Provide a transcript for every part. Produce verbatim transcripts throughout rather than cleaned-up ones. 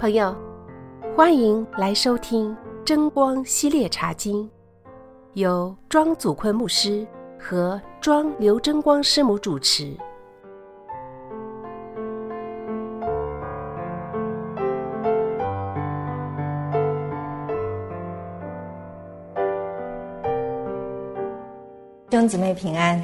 朋友，欢迎来收听真光系列茶经，由庄祖坤牧师和庄刘真光师母主持。 弟兄姊妹平安。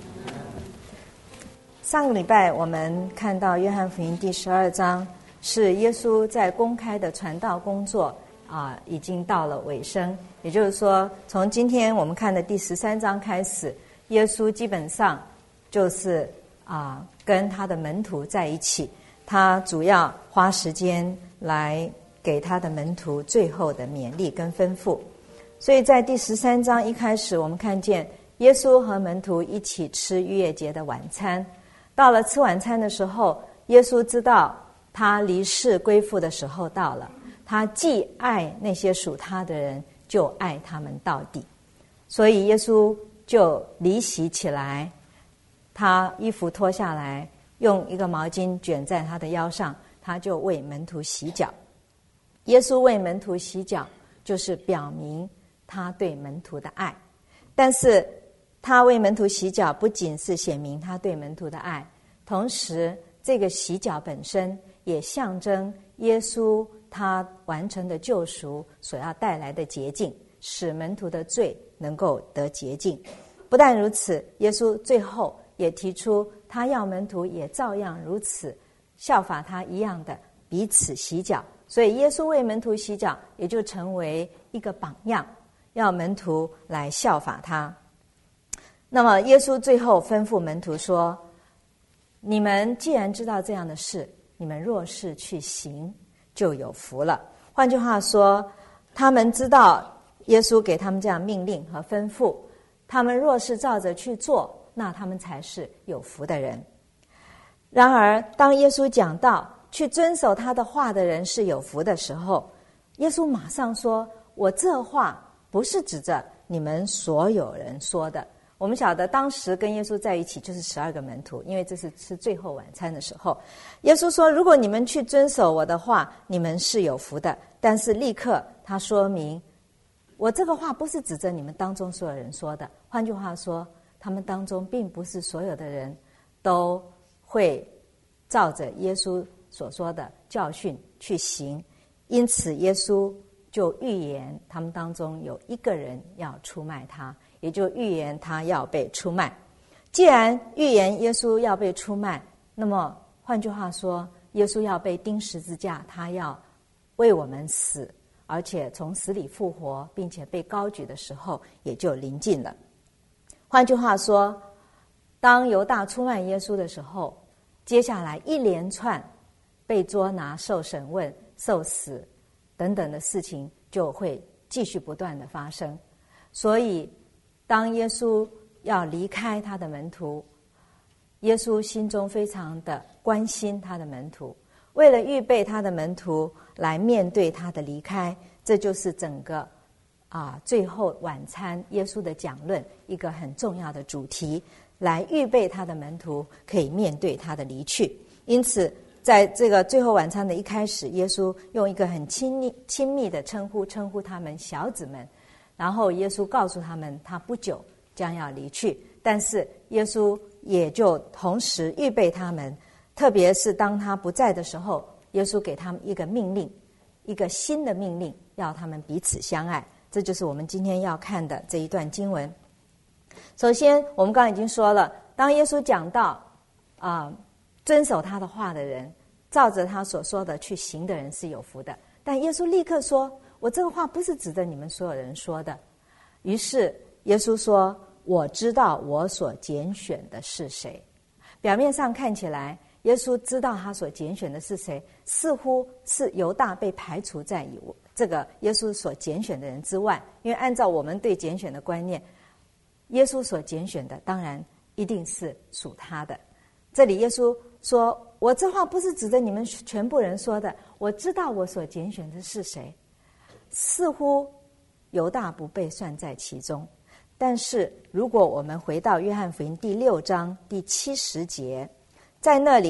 上个礼拜我们看到约翰福音第十二章，是耶稣在公开的传道工作啊、呃，已经到了尾声。也就是说，从今天我们看的第十三章开始，耶稣基本上就是啊、呃、跟他的门徒在一起，他主要花时间来给他的门徒最后的勉励跟吩咐。所以在第十三章一开始，我们看见耶稣和门徒一起吃逾越节的晚餐。到了吃晚餐的时候，耶稣知道他离世归父的时候到了，他既爱那些属他的人，就爱他们到底。所以耶稣就离席起来，他衣服脱下来，用一个毛巾卷在他的腰上，他就为门徒洗脚。耶稣为门徒洗脚，就是表明他对门徒的爱。但是他为门徒洗脚，不仅是显明他对门徒的爱，同时这个洗脚本身也象征耶稣他完成的救赎所要带来的洁净，使门徒的罪能够得洁净。不但如此，耶稣最后也提出他要门徒也照样如此，效法他一样的彼此洗脚。所以耶稣为门徒洗脚，也就成为一个榜样，要门徒来效法他。那么耶稣最后吩咐门徒说，你们既然知道这样的事，你们若是去行，就有福了。换句话说，他们知道耶稣给他们这样命令和吩咐，他们若是照着去做，那他们才是有福的人。然而当耶稣讲到去遵守他的话的人是有福的时候，耶稣马上说，我这话不是指着你们所有人说的。我们晓得当时跟耶稣在一起就是十二个门徒，因为这是吃最后晚餐的时候，耶稣说如果你们去遵守我的话，你们是有福的。但是立刻他说明，我这个话不是指着你们当中所有人说的。换句话说，他们当中并不是所有的人都会照着耶稣所说的教训去行，因此耶稣就预言他们当中有一个人要出卖他，也就预言他要被出卖。既然预言耶稣要被出卖，那么换句话说，耶稣要被钉十字架，他要为我们死，而且从死里复活，并且被高举的时候也就临近了。换句话说，当犹大出卖耶稣的时候，接下来一连串被捉拿、受审问、受死等等的事情就会继续不断的发生。所以当耶稣要离开他的门徒，耶稣心中非常的关心他的门徒，为了预备他的门徒来面对他的离开，这就是整个啊最后晚餐耶稣的讲论一个很重要的主题，来预备他的门徒可以面对他的离去。因此在这个最后晚餐的一开始，耶稣用一个很亲密亲密的称呼称呼他们小子们，然后耶稣告诉他们他不久将要离去，但是耶稣也就同时预备他们，特别是当他不在的时候，耶稣给他们一个命令，一个新的命令，要他们彼此相爱。这就是我们今天要看的这一段经文。首先我们刚刚已经说了，当耶稣讲到啊、呃遵守他的话的人，照着他所说的去行的人是有福的。但耶稣立刻说，我这个话不是指着你们所有人说的。于是耶稣说，我知道我所拣选的是谁。表面上看起来耶稣知道他所拣选的是谁，似乎是犹大被排除在这个耶稣所拣选的人之外。因为按照我们对拣选的观念，耶稣所拣选的当然一定是属他的。这里耶稣说，我这话不是指着你们全部人说的，我知道我所拣选的是谁。似乎犹大不被算在其中，但是如果我们回到约翰福音第六章第七十节，在那里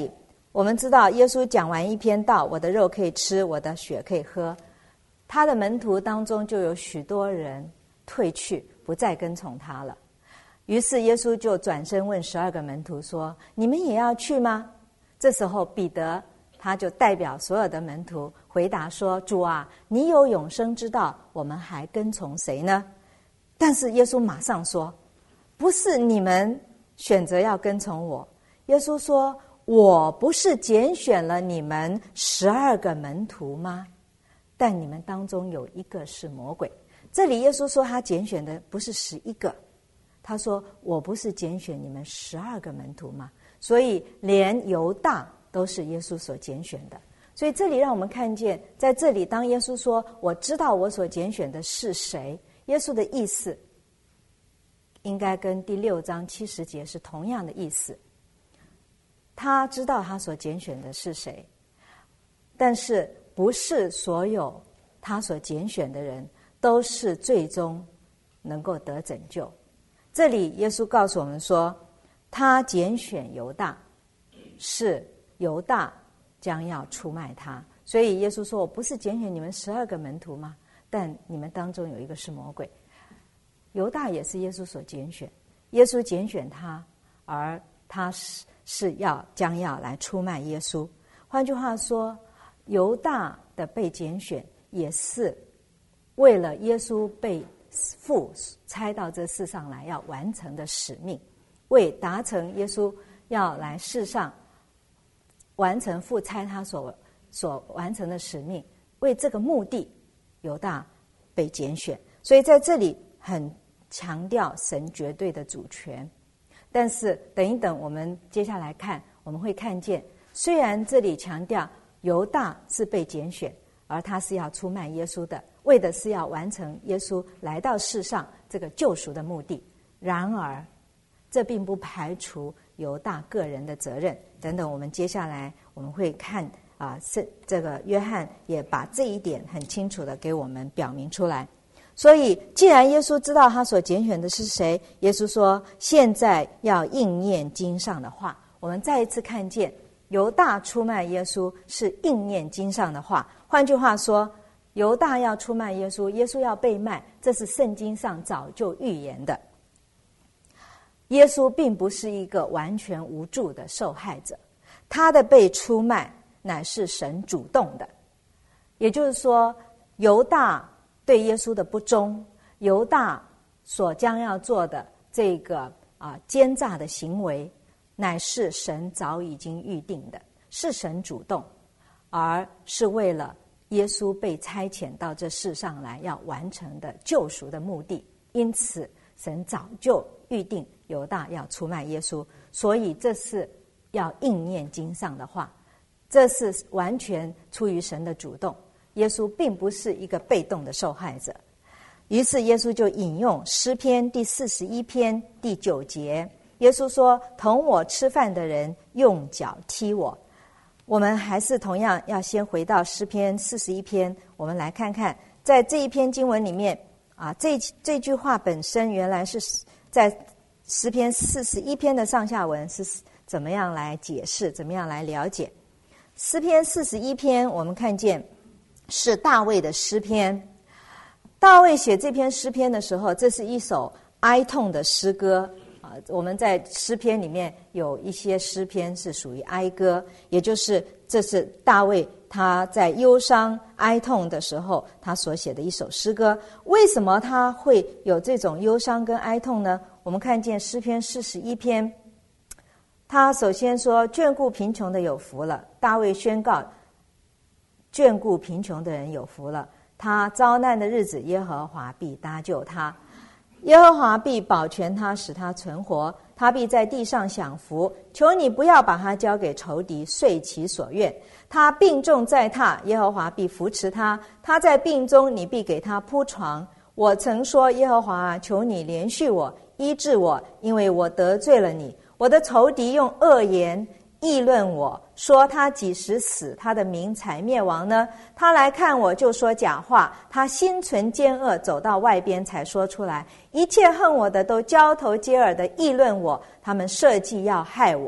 我们知道耶稣讲完一篇道，我的肉可以吃，我的血可以喝，他的门徒当中就有许多人退去，不再跟从他了。于是耶稣就转身问十二个门徒说，你们也要去吗？这时候彼得他就代表所有的门徒回答说，主啊，你有永生之道，我们还跟从谁呢？但是耶稣马上说，不是你们选择要跟从我。耶稣说，我不是拣选了你们十二个门徒吗？但你们当中有一个是魔鬼。这里耶稣说他拣选的不是十一个，他说我不是拣选你们十二个门徒吗？所以连犹大都是耶稣所拣选的。所以这里让我们看见，在这里当耶稣说我知道我所拣选的是谁，耶稣的意思应该跟第六章七十节是同样的意思。他知道他所拣选的是谁，但是不是所有他所拣选的人都是最终能够得拯救。这里耶稣告诉我们说，他拣选犹大，是犹大将要出卖他。所以耶稣说，我不是拣选你们十二个门徒吗？但你们当中有一个是魔鬼。犹大也是耶稣所拣选，耶稣拣选他，而他是是要将要来出卖耶稣。换句话说，犹大的被拣选也是为了耶稣被父差到这世上来要完成的使命，为达成耶稣要来世上完成父差他所所完成的使命，为这个目的犹大被拣选。所以在这里很强调神绝对的主权。但是等一等，我们接下来看，我们会看见，虽然这里强调犹大是被拣选，而他是要出卖耶稣的，为的是要完成耶稣来到世上这个救赎的目的。然而这并不排除犹大个人的责任。等等，我们接下来我们会看啊，是这个约翰也把这一点很清楚的给我们表明出来。所以既然耶稣知道他所拣选的是谁，耶稣说现在要应验经上的话。我们再一次看见犹大出卖耶稣是应验经上的话。换句话说，犹大要出卖耶稣，耶稣要被卖，这是圣经上早就预言的。耶稣并不是一个完全无助的受害者，他的被出卖乃是神主动的。也就是说，犹大对耶稣的不忠，犹大所将要做的这个啊奸诈的行为，乃是神早已经预定的，是神主动，而是为了耶稣被差遣到这世上来要完成的救赎的目的。因此神早就预定犹大要出卖耶稣，所以这是要应验经上的话，这是完全出于神的主动。耶稣并不是一个被动的受害者。于是耶稣就引用诗篇第四十一篇第九节，耶稣说，同我吃饭的人用脚踢我。我们还是同样要先回到诗篇四十一篇，我们来看看在这一篇经文里面啊，这这句话本身原来是在诗篇四十一篇的上下文是怎么样来解释，怎么样来了解。诗篇四十一篇我们看见是大卫的诗篇。大卫写这篇诗篇的时候，这是一首哀痛的诗歌啊。我们在诗篇里面有一些诗篇是属于哀歌，也就是这是大卫他在忧伤哀痛的时候他所写的一首诗歌。为什么他会有这种忧伤跟哀痛呢？我们看见诗篇四十一篇，他首先说眷顾贫穷的有福了。大卫宣告眷顾贫穷的人有福了，他遭难的日子耶和华必搭救他，耶和华必保全他，使他存活，他必在地上享福。求你不要把他交给仇敌，遂其所愿。他病重在榻，耶和华必扶持他，他在病中，你必给他铺床。我曾说，耶和华，求你怜恤我，医治我，因为我得罪了你。我的仇敌用恶言议论我，说他几时死，他的名才灭亡呢？他来看我就说假话，他心存奸恶，走到外边才说出来。一切恨我的都交头接耳的议论我，他们设计要害我。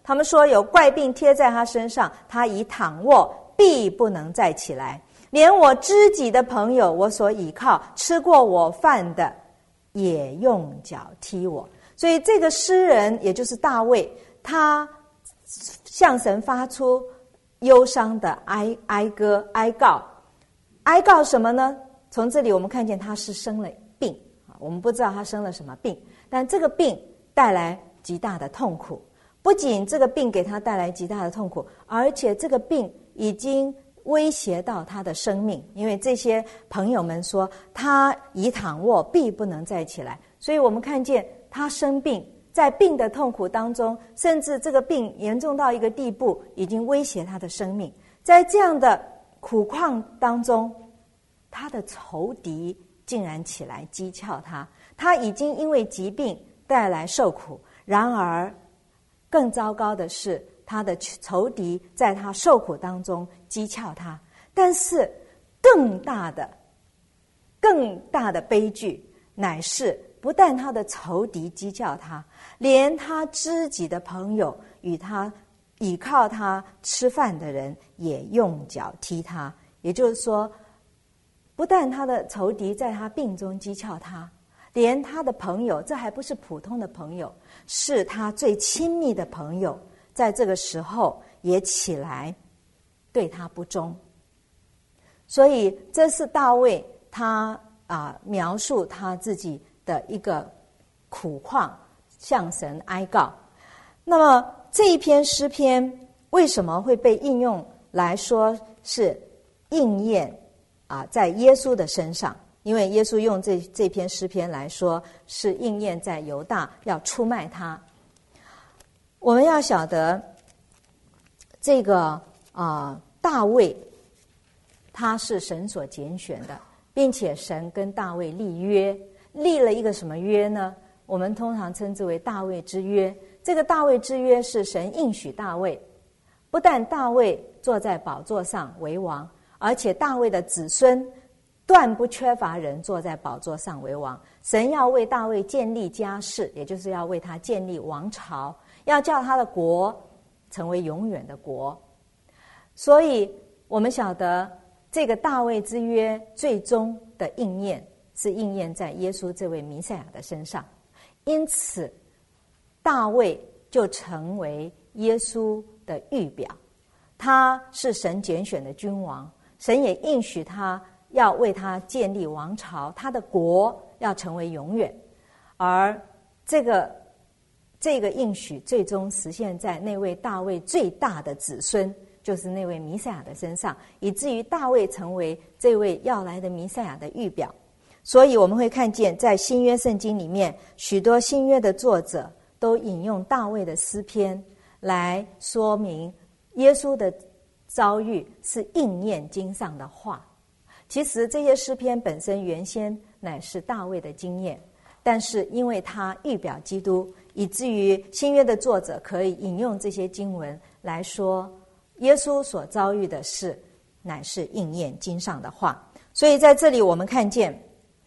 他们说有怪病贴在他身上，他已躺卧，必不能再起来。连我知己的朋友，我所倚靠、吃过我饭的，也用脚踢我。所以这个诗人，也就是大卫，他向神发出忧伤的哀哀歌、哀告。哀告什么呢？从这里我们看见他是生了病，我们不知道他生了什么病，但这个病带来极大的痛苦。不仅这个病给他带来极大的痛苦，而且这个病已经威胁到他的生命，因为这些朋友们说他已躺卧，必不能再起来。所以我们看见他生病，在病的痛苦当中，甚至这个病严重到一个地步，已经威胁他的生命。在这样的苦况当中，他的仇敌竟然起来讥诮他。他已经因为疾病带来受苦，然而更糟糕的是，他的仇敌在他受苦当中讥诮他。但是更大的更大的悲剧，乃是不但他的仇敌讥诮他，连他知己的朋友与他倚靠他吃饭的人也用脚踢他。也就是说，不但他的仇敌在他病中讥诮他，连他的朋友，这还不是普通的朋友，是他最亲密的朋友，在这个时候也起来对他不忠。所以这是大卫他啊描述他自己的一个苦况，向神哀告。那么这一篇诗篇为什么会被应用来说是应验啊在耶稣的身上？因为耶稣用这这篇诗篇来说，是应验在犹大要出卖他。我们要晓得，这个啊、呃、大卫，他是神所拣选的，并且神跟大卫立约，立了一个什么约呢？我们通常称之为大卫之约。这个大卫之约是神应许大卫，不但大卫坐在宝座上为王，而且大卫的子孙断不缺乏人坐在宝座上为王。神要为大卫建立家室，也就是要为他建立王朝，要叫他的国成为永远的国。所以我们晓得这个大卫之约最终的应验是应验在耶稣这位弥赛亚的身上。因此大卫就成为耶稣的预表，他是神拣选的君王，神也应许他要为他建立王朝，他的国要成为永远。而这个这个应许最终实现在那位大卫最大的子孙，就是那位弥赛亚的身上，以至于大卫成为这位要来的弥赛亚的预表。所以我们会看见在新约圣经里面，许多新约的作者都引用大卫的诗篇来说明耶稣的遭遇是应验经上的话。其实这些诗篇本身原先乃是大卫的经验，但是因为他预表基督，以至于新约的作者可以引用这些经文来说耶稣所遭遇的事乃是应验经上的话。所以在这里我们看见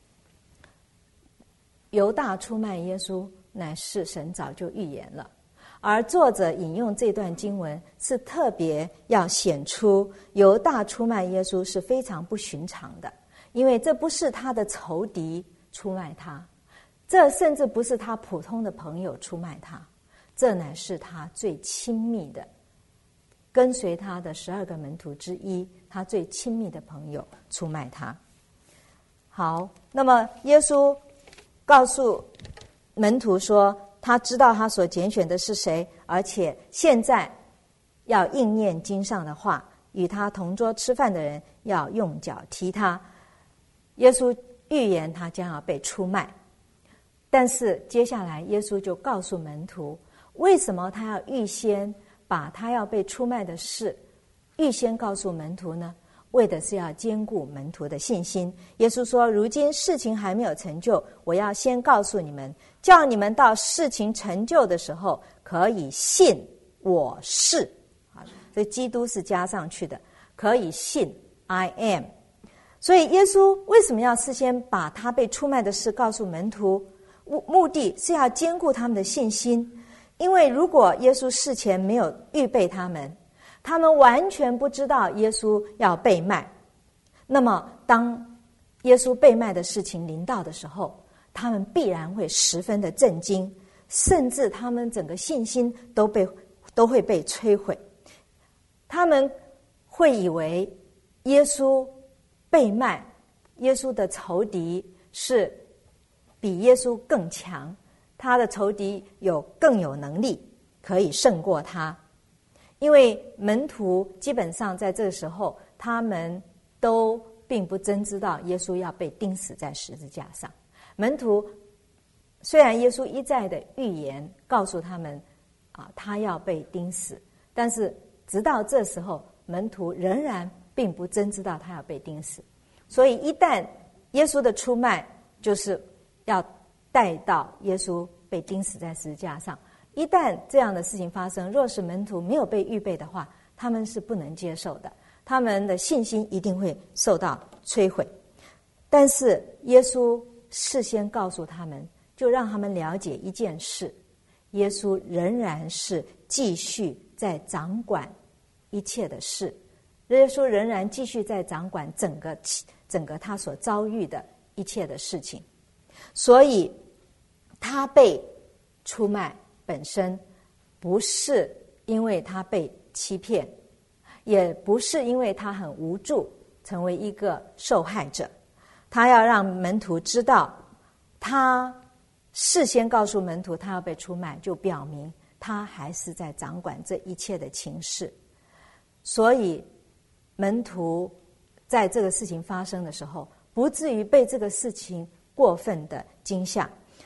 犹大出卖耶稣乃是神早就预言了，而作者引用这段经文是特别要显出犹大出卖耶稣是非常不寻常的，因为这不是他的仇敌出卖他，这甚至不是他普通的朋友出卖他，这乃是他最亲密的跟随他的十二个门徒之一，他最亲密的朋友出卖他。好，那么耶稣告诉门徒说他知道他所拣选的是谁，而且现在要应验经上的话，与他同桌吃饭的人要用脚踢他。耶稣预言他将要被出卖，但是接下来耶稣就告诉门徒，为什么他要预先把他要被出卖的事预先告诉门徒呢？为的是要坚固门徒的信心。耶稣说，如今事情还没有成就，我要先告诉你们，叫你们到事情成就的时候可以信我是。所以基督是加上去的，可以信 I am。 所以耶稣为什么要事先把他被出卖的事告诉门徒？目的是要坚固他们的信心， 因为如果耶稣事前没有预备他们，他们完全不知道耶稣要被卖，那么当耶稣被卖的事情临到的时候，他们必然会十分的震惊，甚至他们整个信心都被都会被摧毁。他们会以为耶稣被卖，耶稣的仇敌是比耶稣更强，他的仇敌有更有能力可以胜过他。因为门徒基本上在这个时候，他们都并不真知道耶稣要被钉死在十字架上。门徒虽然耶稣一再的预言告诉他们啊，他要被钉死，但是直到这时候，门徒仍然并不真知道他要被钉死。所以一旦耶稣的出卖就是要带到耶稣被钉死在十字架上，一旦这样的事情发生，若是门徒没有被预备的话，他们是不能接受的，他们的信心一定会受到摧毁。但是耶稣事先告诉他们，就让他们了解一件事，耶稣仍然是继续在掌管一切的事，耶稣仍然继续在掌管整个整个他所遭遇的一切的事情。所以他被出卖本身不是因为他被欺骗，也不是因为他很无助成为一个受害者，他要让门徒知道，他事先告诉门徒他要被出卖，就表明他还是在掌管这一切的情势。所以门徒在这个事情发生的时候，不至于被这个事情过分的惊吓。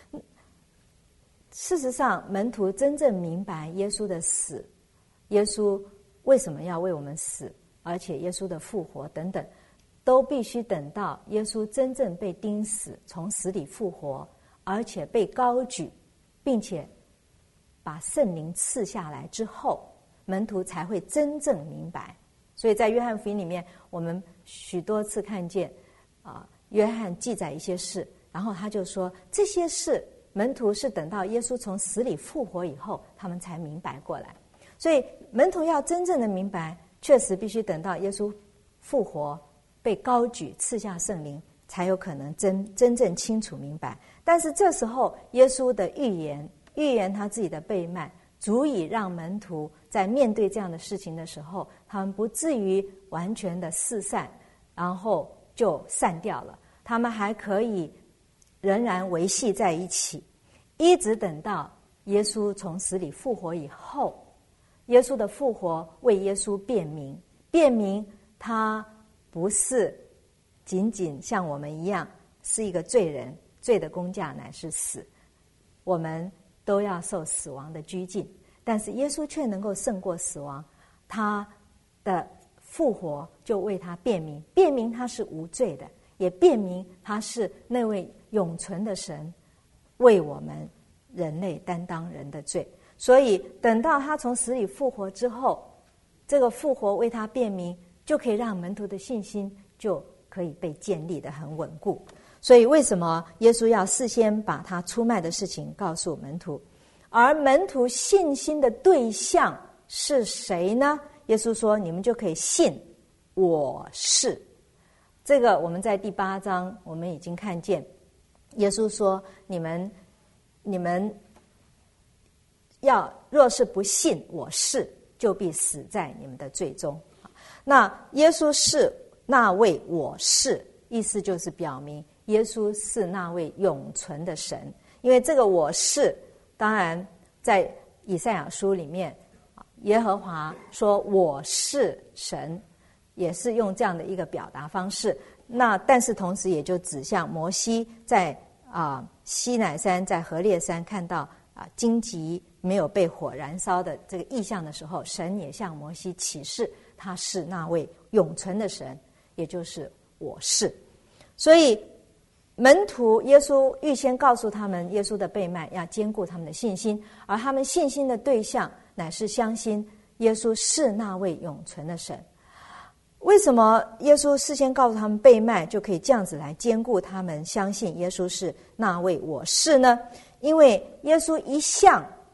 事实上，门徒真正明白耶稣的死，耶稣为什么要为我们死，而且耶稣的复活等等，都必须等到耶稣真正被钉死，从死里复活，而且被高举，并且把圣灵赐下来之后，门徒才会真正明白。所以在约翰福音里面，我们许多次看见啊，约翰记载一些事，然后他就说这些事门徒是等到耶稣从死里复活以后，他们才明白过来。所以门徒要真正的明白，确实必须等到耶稣复活，被高举，赐下圣灵，才有可能真真正清楚明白。但是这时候耶稣的预言预言他自己的被卖，足以让门徒在面对这样的事情的时候，他们不至于完全的四散，然后就散掉了，他们还可以仍然维系在一起，一直等到耶稣从死里复活以后，耶稣的复活为耶稣辨明，辨明他不是仅仅像我们一样是一个罪人，罪的工价乃是死，我们都要受死亡的拘禁，但是耶稣却能够胜过死亡，他的复活就为他辨明，辨明他是无罪的，也辨明他是那位永存的神为我们人类担当人的罪。所以等到他从死里复活之后，这个复活为他辨明，就可以让门徒的信心就可以被建立得很稳固。所以为什么耶稣要事先把他出卖的事情告诉门徒，而门徒信心的对象是谁呢？耶稣说你们就可以信我是。这个我们在第八章我们已经看见，耶稣说你们你们要若是不信我是，就必死在你们的罪中。那耶稣是那位我是，意思就是表明耶稣是那位永存的神。因为这个我是，当然在以赛亚书里面，耶和华说我是神，也是用这样的一个表达方式。那但是同时也就指向摩西在啊、呃、西乃山，在何烈山看到啊、呃、荆棘没有被火燃烧的这个异象的时候，神也向摩西启示他是那位永存的神，也就是我是。所以门徒耶稣预先告诉他们，耶稣的被卖要兼顾他们的信心，而他们信心的对象乃是相信耶稣是那位永存的神。为什么耶稣事先告诉他们被卖，就可以这样子来兼顾他们相信耶稣是那位我是呢？因为耶稣一向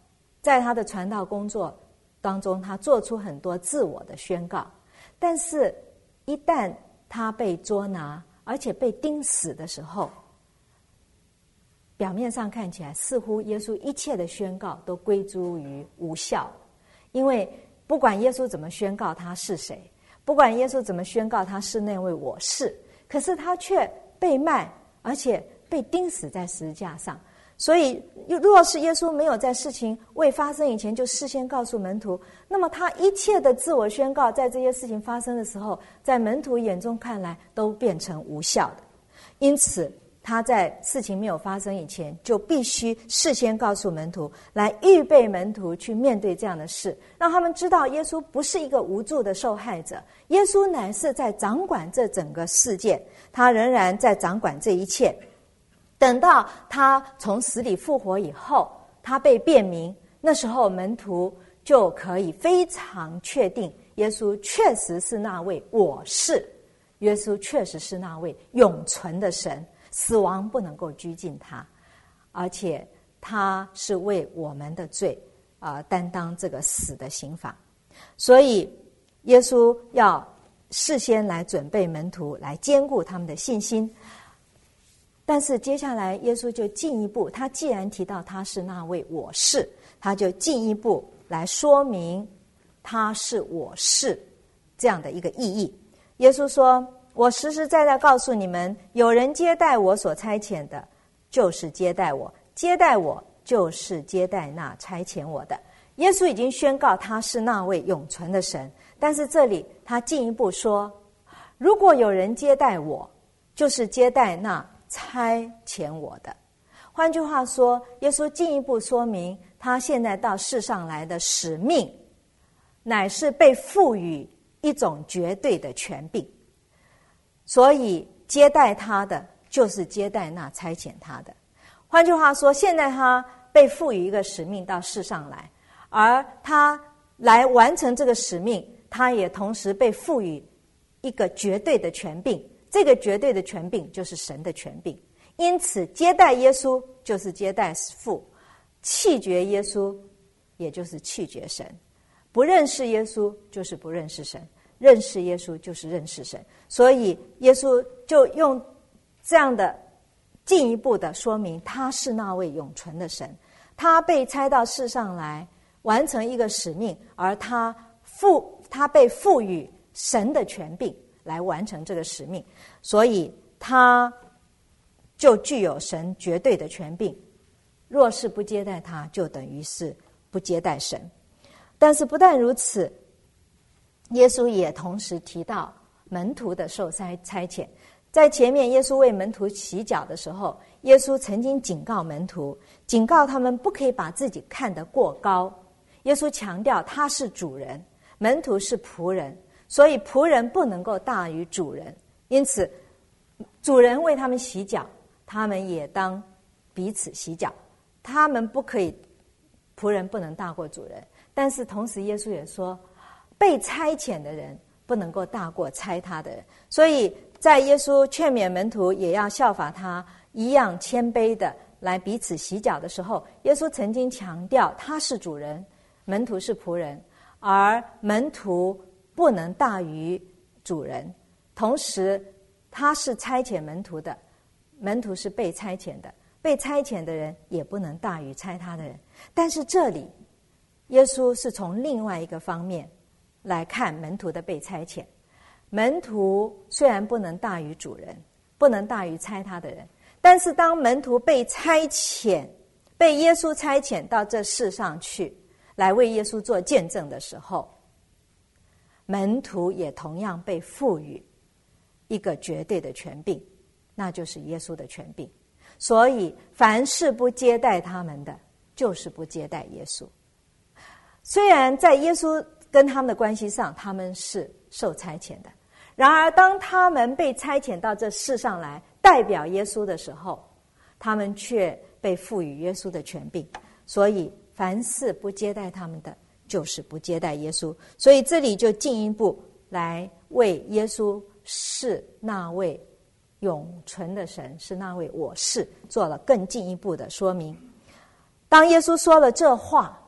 在他的传道工作当中，他做出很多自我的宣告，但是一旦他被捉拿而且被钉死的时候，表面上看起来似乎耶稣一切的宣告都归诸于无效，因为不管耶稣怎么宣告他是谁，不管耶稣怎么宣告他是那位我是，可是他却被卖，而且被钉死在十字架上。所以若是耶稣没有在事情未发生以前就事先告诉门徒，那么他一切的自我宣告在这些事情发生的时候，在门徒眼中看来都变成无效的。因此他在事情没有发生以前就必须事先告诉门徒，来预备门徒去面对这样的事，让他们知道耶稣不是一个无助的受害者，耶稣乃是在掌管这整个事件，他仍然在掌管这一切。等到他从死里复活以后，他被辨明，那时候门徒就可以非常确定耶稣确实是那位我是，耶稣确实是那位永存的神，死亡不能够拘禁他，而且他是为我们的罪啊、呃、担当这个死的刑罚。所以耶稣要事先来准备门徒，来兼顾他们的信心。但是接下来耶稣就进一步，他既然提到他是那位我是，他就进一步来说明他是我是这样的一个意义。耶稣说，我实实在在告诉你们，有人接待我所差遣的，就是接待我，接待我就是接待那差遣我的。耶稣已经宣告他是那位永存的神，但是这里他进一步说，如果有人接待我，就是接待那差遣我的。换句话说，耶稣进一步说明他现在到世上来的使命，乃是被赋予一种绝对的权柄，所以接待他的就是接待那差遣他的。换句话说，现在他被赋予一个使命到世上来，而他来完成这个使命，他也同时被赋予一个绝对的权柄，这个绝对的权柄就是神的权柄。因此接待耶稣就是接待父，弃绝耶稣也就是弃绝神，不认识耶稣就是不认识神，认识耶稣就是认识神。所以耶稣就用这样的进一步的说明，他是那位永存的神，他被差到世上来完成一个使命，而他赋他被赋予神的权柄来完成这个使命，所以他就具有神绝对的权柄。若是不接待他，就等于是不接待神。但是不但如此，耶稣也同时提到门徒的受差差遣。在前面耶稣为门徒洗脚的时候，耶稣曾经警告门徒，警告他们不可以把自己看得过高。耶稣强调他是主人，门徒是仆人，所以仆人不能够大于主人。因此主人为他们洗脚，他们也当彼此洗脚。他们不可以，仆人不能大过主人。但是同时耶稣也说，被差遣的人不能够大过差他的人。所以在耶稣劝勉门徒也要效法他一样谦卑的来彼此洗脚的时候，耶稣曾经强调他是主人，门徒是仆人，而门徒不能大于主人。同时他是差遣门徒的，门徒是被差遣的，被差遣的人也不能大于差他的人。但是这里耶稣是从另外一个方面来看门徒的被差遣。门徒虽然不能大于主人，不能大于差他的人，但是当门徒被差遣，被耶稣差遣到这世上去来为耶稣做见证的时候，门徒也同样被赋予一个绝对的权柄，那就是耶稣的权柄。所以凡是不接待他们的，就是不接待耶稣。虽然在耶稣跟他们的关系上，他们是受差遣的，然而当他们被差遣到这世上来代表耶稣的时候，他们却被赋予耶稣的权柄。所以凡是不接待他们的，就是不接待耶稣。所以这里就进一步来为耶稣是那位永存的神，是那位我是，做了更进一步的说明。当耶稣说了这话，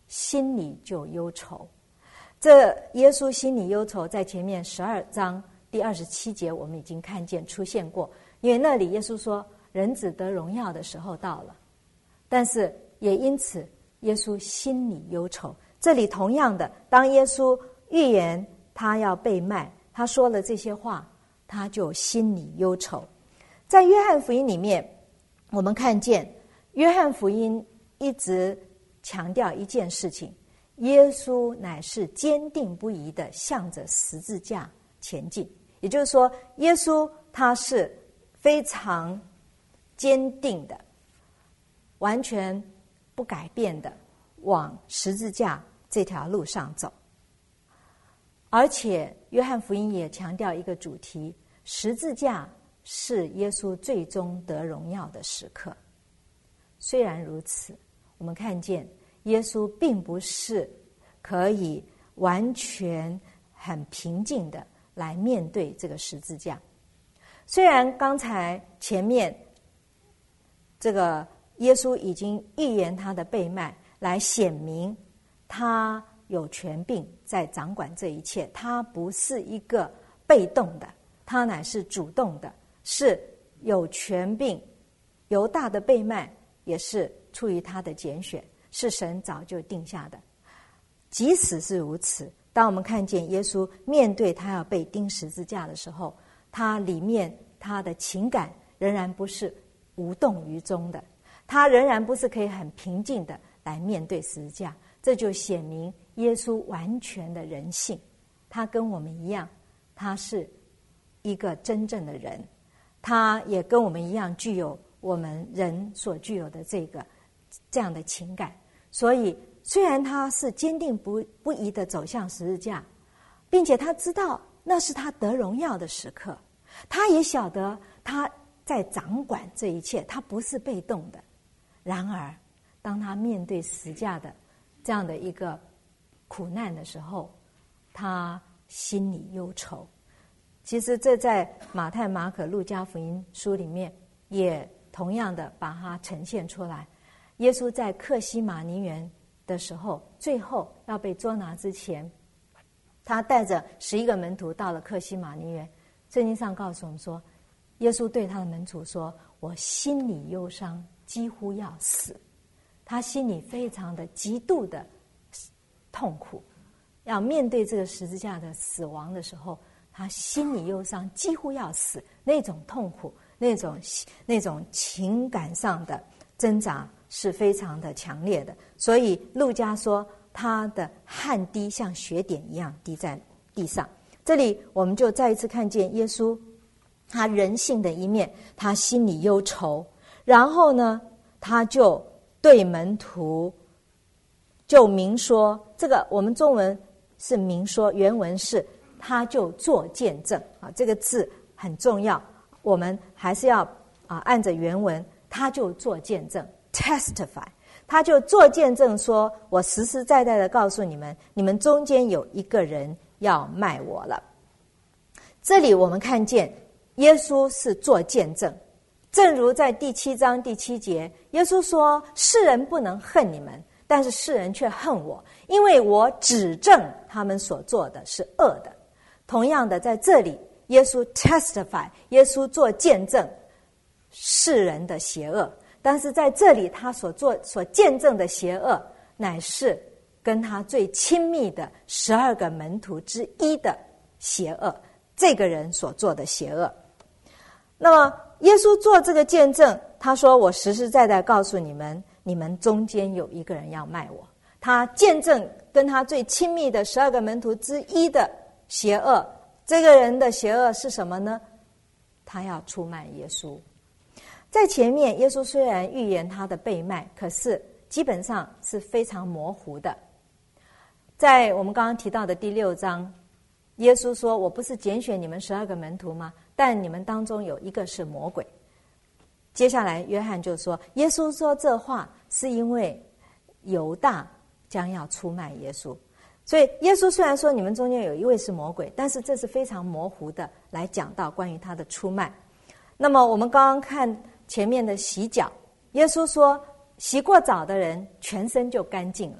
心里就忧愁。这耶稣心里忧愁，在前面十二章第二十七节我们已经看见出现过，因为那里耶稣说人子得荣耀的时候到了，但是也因此耶稣心里忧愁。这里同样的，当耶稣预言他要被卖，他说了这些话，他就心里忧愁。在约翰福音里面，我们看见约翰福音一直强调一件事情，耶稣乃是坚定不移地向着十字架前进。也就是说，耶稣他是非常坚定的，完全不改变的往十字架这条路上走。而且约翰福音也强调一个主题，十字架是耶稣最终得荣耀的时刻。虽然如此，我们看见耶稣并不是可以完全很平静的来面对这个十字架。虽然刚才前面这个耶稣已经预言他的被卖，来显明他有权柄在掌管这一切，他不是一个被动的，他乃是主动的，是有权柄。犹大的被卖也是出于他的拣选，是神早就定下的。即使是如此，当我们看见耶稣面对他要被钉十字架的时候，他里面他的情感仍然不是无动于衷的，他仍然不是可以很平静的来面对十字架。这就显明耶稣完全的人性，他跟我们一样，他是一个真正的人，他也跟我们一样具有我们人所具有的这个这样的情感。所以虽然他是坚定不不移的走向十字架，并且他知道那是他得荣耀的时刻，他也晓得他在掌管这一切，他不是被动的。然而当他面对十字架的这样的一个苦难的时候，他心里忧愁。其实这在马太、马可、路加福音书里面也同样的把它呈现出来。耶稣在客西马尼园的时候，最后要被捉拿之前，他带着十一个门徒到了客西马尼园。圣经上告诉我们说，耶稣对他的门徒说，我心里忧伤，几乎要死。他心里非常的极度的痛苦，要面对这个十字架的死亡的时候，他心里忧伤，几乎要死，那种痛苦，那种那种情感上的挣扎是非常的强烈的。所以路加说他的汗滴像血点一样滴在地上。这里我们就再一次看见耶稣他人性的一面，他心里忧愁，然后呢他就对门徒就明说，这个我们中文是明说，原文是他就做见证啊，这个字很重要，我们还是要啊按着原文，他就做见证 testify， 他就做见证说，我实实在在的告诉你们，你们中间有一个人要卖我了。这里我们看见耶稣是做见证，正如在第七章第七节，耶稣说，世人不能恨你们，但是世人却恨我，因为我指证他们所做的是恶的。同样的，在这里耶稣 testify， 耶稣做见证世人的邪恶，但是在这里他所做所见证的邪恶，乃是跟他最亲密的十二个门徒之一的邪恶，这个人所做的邪恶。那么耶稣做这个见证，他说，我实实在在告诉你们，你们中间有一个人要卖我。他见证跟他最亲密的十二个门徒之一的邪恶，这个人的邪恶是什么呢？他要出卖耶稣。在前面耶稣虽然预言他的被卖，可是基本上是非常模糊的。在我们刚刚提到的第六章，耶稣说，我不是拣选你们十二个门徒吗？但你们当中有一个是魔鬼。接下来约翰就说，耶稣说这话是因为犹大将要出卖耶稣。所以耶稣虽然说你们中间有一位是魔鬼，但是这是非常模糊的来讲到关于他的出卖。那么我们刚刚看前面的洗脚，耶稣说洗过澡的人全身就干净了，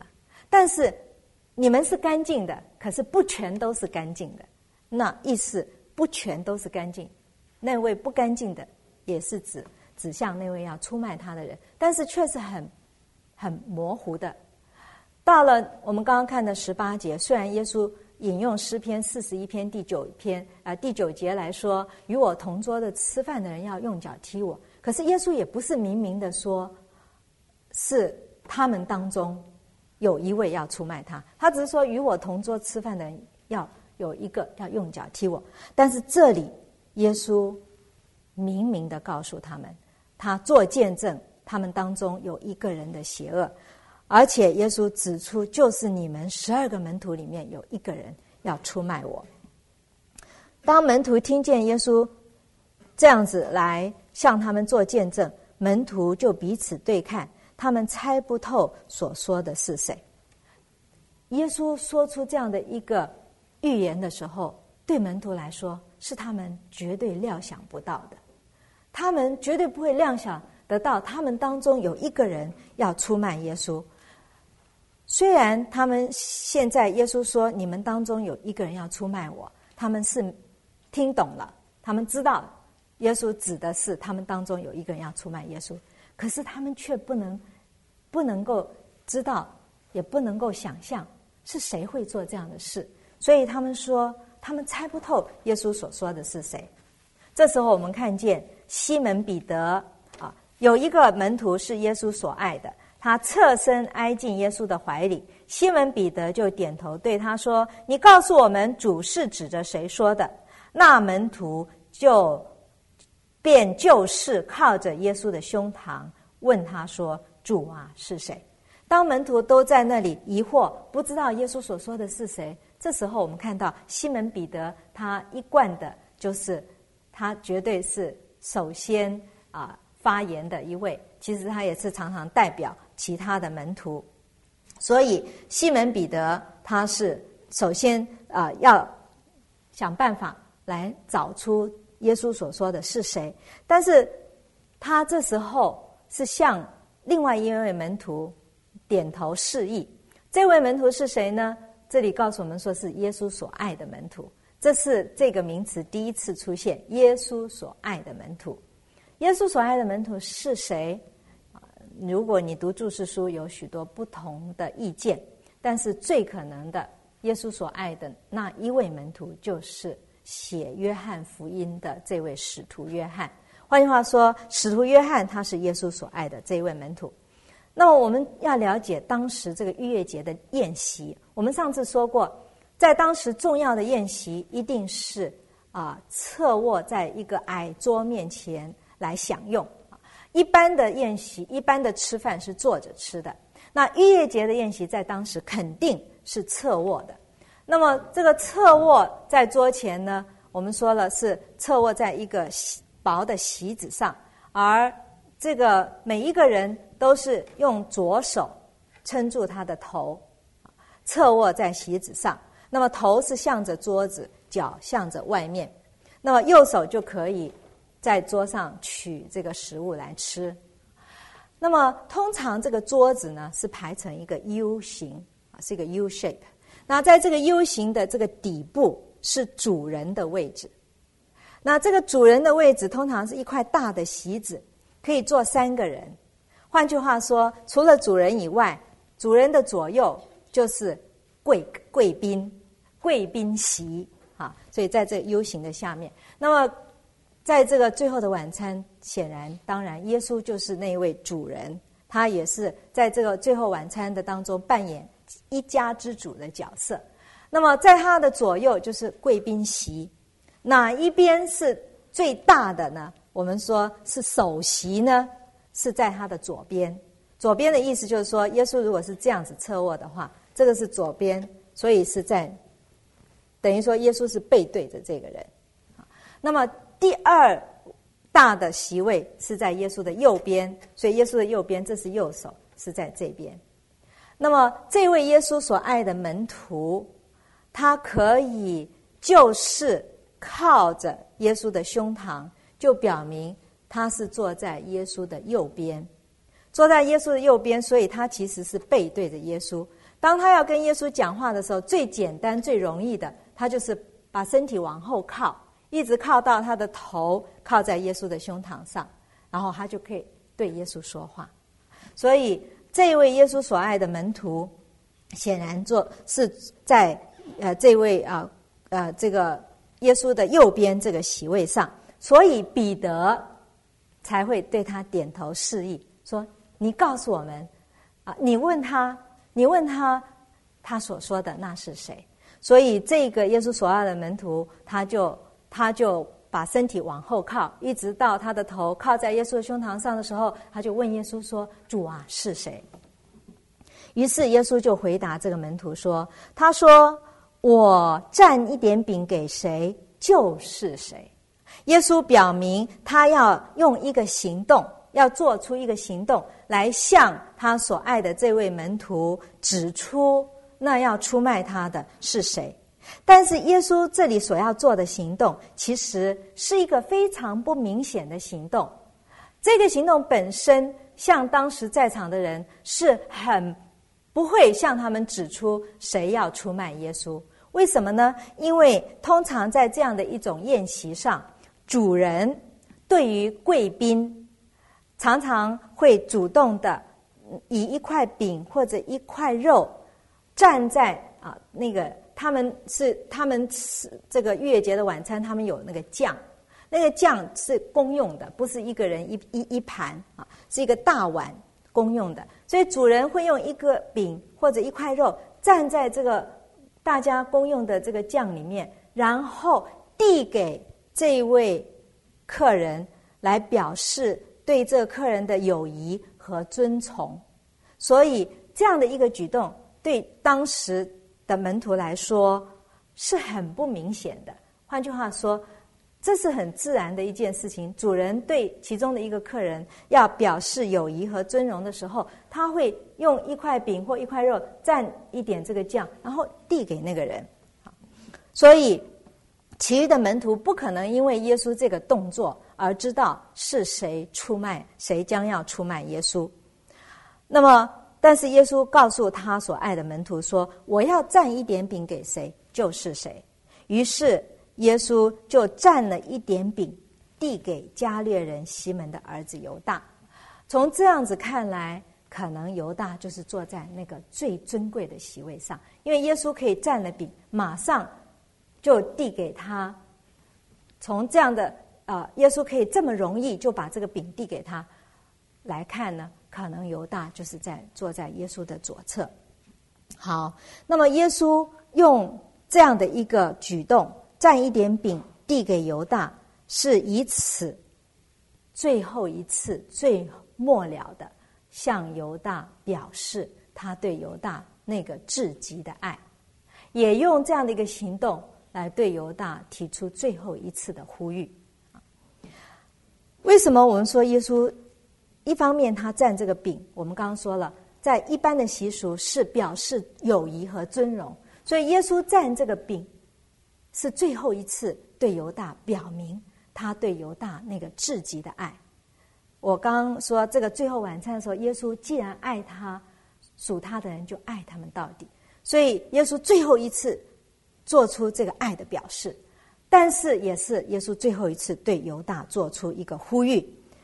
但是你们是干净的，可是不全都是干净的。那意思不全都是干净，那位不干净的也是指指向那位要出卖他的人，但是却是很很模糊的。到了我们刚刚看的十八节，虽然耶稣引用诗篇四十一篇第九篇啊、呃、第九节来说，与我同桌的吃饭的人要用脚踢我，可是耶稣也不是明明的说是他们当中有一位要出卖他，他只是说与我同桌吃饭的人要有一个要用脚踢我。但是这里耶稣明明的告诉他们，他做见证他们当中有一个人的邪恶，而且耶稣指出就是你们十二个门徒里面有一个人要出卖我。当门徒听见耶稣这样子来向他们做见证，门徒就彼此对看，他们猜不透所说的是谁。耶稣说出这样的一个预言的时候，对门徒来说是他们绝对料想不到的，他们绝对不会料想得到他们当中有一个人要出卖耶稣。虽然他们现在耶稣说你们当中有一个人要出卖我，他们是听懂了，他们知道耶稣指的是他们当中有一个人要出卖耶稣，可是他们却不能不能够知道，也不能够想象是谁会做这样的事，所以他们说他们猜不透耶稣所说的是谁。这时候我们看见西门彼得啊，有一个门徒是耶稣所爱的，他侧身挨进耶稣的怀里，西门彼得就点头对他说，你告诉我们主是指着谁说的。那门徒就便就是靠着耶稣的胸膛问他说，主啊，是谁？当门徒都在那里疑惑，不知道耶稣所说的是谁，这时候我们看到西门彼得他一贯的就是他绝对是首先啊、呃、发言的一位，其实他也是常常代表其他的门徒，所以西门彼得他是首先啊、呃、要想办法来找出耶稣所说的是谁，但是他这时候是向另外一位门徒点头示意。这位门徒是谁呢？这里告诉我们说是耶稣所爱的门徒，这是这个名词第一次出现，耶稣所爱的门徒。耶稣所爱的门徒是谁？如果你读注释书，有许多不同的意见，但是最可能的耶稣所爱的那一位门徒就是写约翰福音的这位使徒约翰。换句话说，使徒约翰他是耶稣所爱的这一位门徒。那么我们要了解当时这个逾越节的宴席，我们上次说过，在当时重要的宴席一定是啊、呃、侧卧在一个矮桌面前来享用。一般的宴席，一般的吃饭是坐着吃的，那逾越节的宴席在当时肯定是侧卧的。那么这个侧卧在桌前呢，我们说了是侧卧在一个薄的席子上，而这个每一个人都是用左手撑住他的头，侧卧在席子上，那么头是向着桌子，脚向着外面，那么右手就可以在桌上取这个食物来吃。那么通常这个桌子呢是排成一个 U 型，是一个 U shape。那在这个 U 型的这个底部是主人的位置。那这个主人的位置通常是一块大的席子，可以坐三个人。换句话说，除了主人以外，主人的左右就是贵贵宾，贵宾席啊。所以在这个 U 型的下面，那么在这个最后的晚餐，显然当然耶稣就是那位主人，他也是在这个最后晚餐的当中扮演一家之主的角色。那么在他的左右就是贵宾席，哪一边是最大的呢？我们说是首席呢，是在他的左边。左边的意思就是说，耶稣如果是这样子侧卧的话，这个是左边，所以是在等于说耶稣是背对着这个人。那么第二大的席位是在耶稣的右边，所以耶稣的右边这是右手，是在这边。那么这位耶稣所爱的门徒，他可以就是靠着耶稣的胸膛，就表明他是坐在耶稣的右边，坐在耶稣的右边，所以他其实是背对着耶稣。 当他要跟耶稣讲话的时候，最简单最容易的，他就是把身体往后靠，一直靠到他的头靠在耶稣的胸膛上，然后他就可以对耶稣说话。所以这一位耶稣所爱的门徒，显然做是在呃这位啊 呃, 呃这个耶稣的右边这个席位上，所以彼得才会对他点头示意，说：“你告诉我们啊，你问他，你问他，他所说的那是谁？”所以这个耶稣所爱的门徒，他就他就把身体往后靠，一直到他的头靠在耶稣的胸膛上的时候，他就问耶稣说：“主啊，是谁？”于是耶稣就回答这个门徒说：“他说，我蘸一点饼给谁，就是谁。”耶稣表明他要用一个行动，要做出一个行动来向他所爱的这位门徒指出那要出卖他的是谁。但是耶稣这里所要做的行动，其实是一个非常不明显的行动。这个行动本身向当时在场的人是很不会向他们指出谁要出卖耶稣。为什么呢？因为通常在这样的一种宴席上，主人对于贵宾常常会主动的以一块饼或者一块肉站在啊那个他们是他们吃这个逾越节的晚餐，他们有那个酱，那个酱是公用的，不是一个人一一一盘啊，是一个大碗公用的，所以主人会用一个饼或者一块肉站在这个大家公用的这个酱里面，然后递给这一位客人，来表示对这个客人的友谊和尊崇。所以这样的一个举动对当时的门徒来说是很不明显的。换句话说，这是很自然的一件事情。主人对其中的一个客人要表示友谊和尊荣的时候，他会用一块饼或一块肉蘸一点这个酱，然后递给那个人。所以其余的门徒不可能因为耶稣这个动作而知道是谁出卖，谁将要出卖耶稣。那么但是耶稣告诉他所爱的门徒说，我要蘸一点饼给谁，就是谁。于是耶稣就蘸了一点饼，递给加略人西门的儿子犹大。从这样子看来，可能犹大就是坐在那个最尊贵的席位上，因为耶稣可以蘸了饼马上就递给他。从这样的呃，耶稣可以这么容易就把这个饼递给他来看呢，可能犹大就是在坐在耶稣的左侧。好，那么耶稣用这样的一个举动，蘸一点饼递给犹大，是以此最后一次最末了的向犹大表示他对犹大那个至极的爱，也用这样的一个行动来对犹大提出最后一次的呼吁。为什么我们说耶稣一方面他蘸这个饼，我们刚刚说了，在一般的习俗是表示友谊和尊荣，所以耶稣蘸这个饼是最后一次对犹大表明他对犹大那个至极的爱。我刚刚说这个最后晚餐的时候，耶稣既然爱他，属他的人就爱他们到底，所以耶稣最后一次做出这个爱的表示，但是也是耶稣最后一次对犹大做出一个呼吁。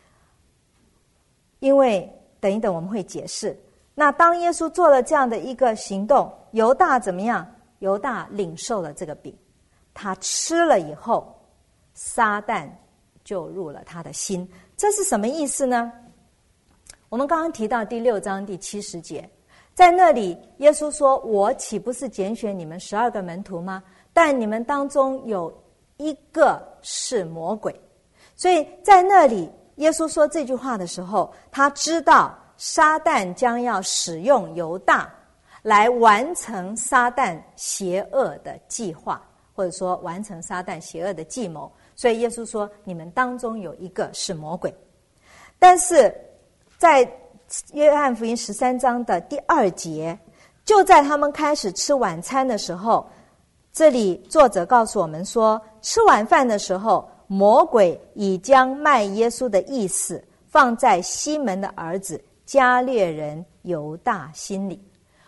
因为等一等我们会解释，那当耶稣做了这样的一个行动，犹大怎么样？犹大领受了这个饼，他吃了以后，撒旦就入了他的心。这是什么意思呢？我们刚刚提到第六章第七十节，在那里耶稣说，我岂不是拣选你们十二个门徒吗？但你们当中有一个是魔鬼。所以在那里耶稣说这句话的时候，他知道撒旦将要使用犹大来完成撒旦邪恶的计划，或者说完成撒旦邪恶的计谋。所以耶稣说，你们当中有一个是魔鬼。但是在约翰福音十三章的第二节，就在他们开始吃晚餐的时候，这里作者告诉我们说，吃晚饭的时候，魔鬼已将卖耶稣的意思放在西门的儿子加略人犹大心里。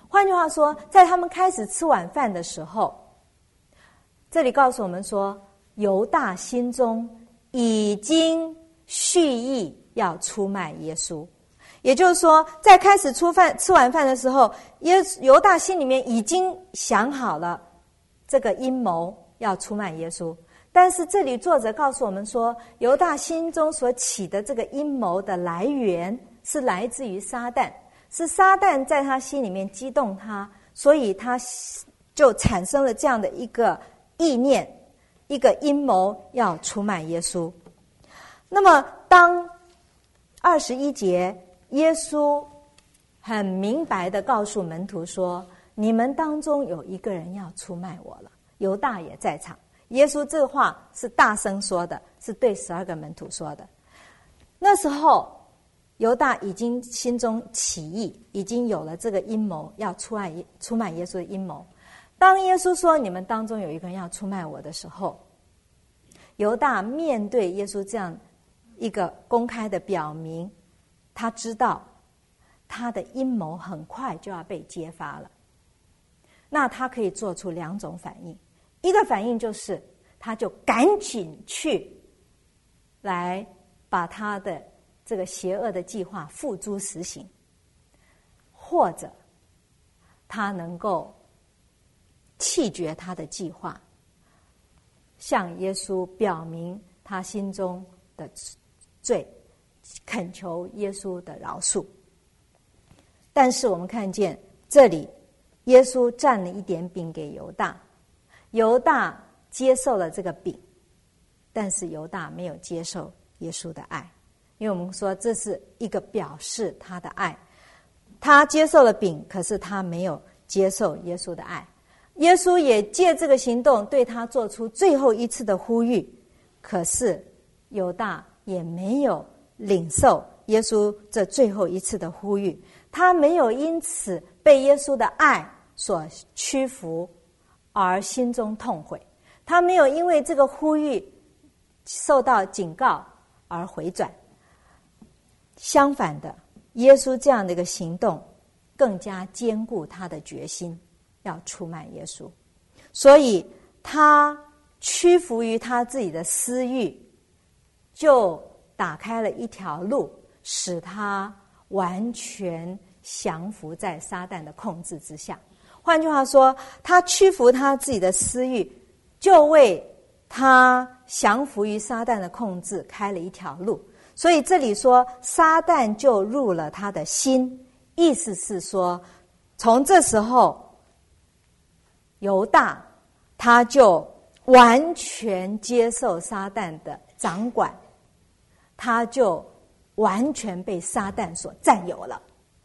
换句话说，在他们开始吃晚饭的时候，这里告诉我们说，犹大心中已经蓄意要出卖耶稣。也就是说，在开始吃饭吃晚饭的时候，耶犹大心里面已经想好了这个阴谋要出卖耶稣。但是这里作者告诉我们说，犹大心中所起的这个阴谋的来源是来自于撒旦，是撒旦在他心里面激动他，所以他就产生了这样的一个意念，一个阴谋要出卖耶稣。那么当二十一节，耶稣很明白地告诉门徒说，你们当中有一个人要出卖我了，犹大也在场。耶稣这话是大声说的，是对十二个门徒说的。那时候犹大已经心中起意，已经有了这个阴谋要出卖出卖耶稣的阴谋。当耶稣说你们当中有一个人要出卖我的时候，犹大面对耶稣这样一个公开的表明，他知道他的阴谋很快就要被揭发了。那他可以做出两种反应，一个反应就是他就赶紧去来把他的这个邪恶的计划付诸实行，或者他能够弃绝他的计划，向耶稣表明他心中的罪，恳求耶稣的饶恕。但是我们看见这里耶稣蘸了一点饼给犹大，犹大接受了这个饼，但是犹大没有接受耶稣的爱，因为我们说这是一个表示他的爱。他接受了饼，可是他没有接受耶稣的爱。耶稣也借这个行动对他做出最后一次的呼吁，可是犹大也没有领受耶稣这最后一次的呼吁，他没有因此被耶稣的爱所屈服而心中痛悔，他没有因为这个呼吁受到警告而回转。相反的，耶稣这样的一个行动更加坚固他的决心要出卖耶稣，所以他屈服于他自己的私欲，就打开了一条路，使他完全降服在撒旦的控制之下。换句话说，他屈服他自己的私欲，就为他降服于撒旦的控制开了一条路。所以这里说撒旦就入了他的心，意思是说从这时候犹大他就完全接受撒旦的掌管，他就完全被撒旦所占有了。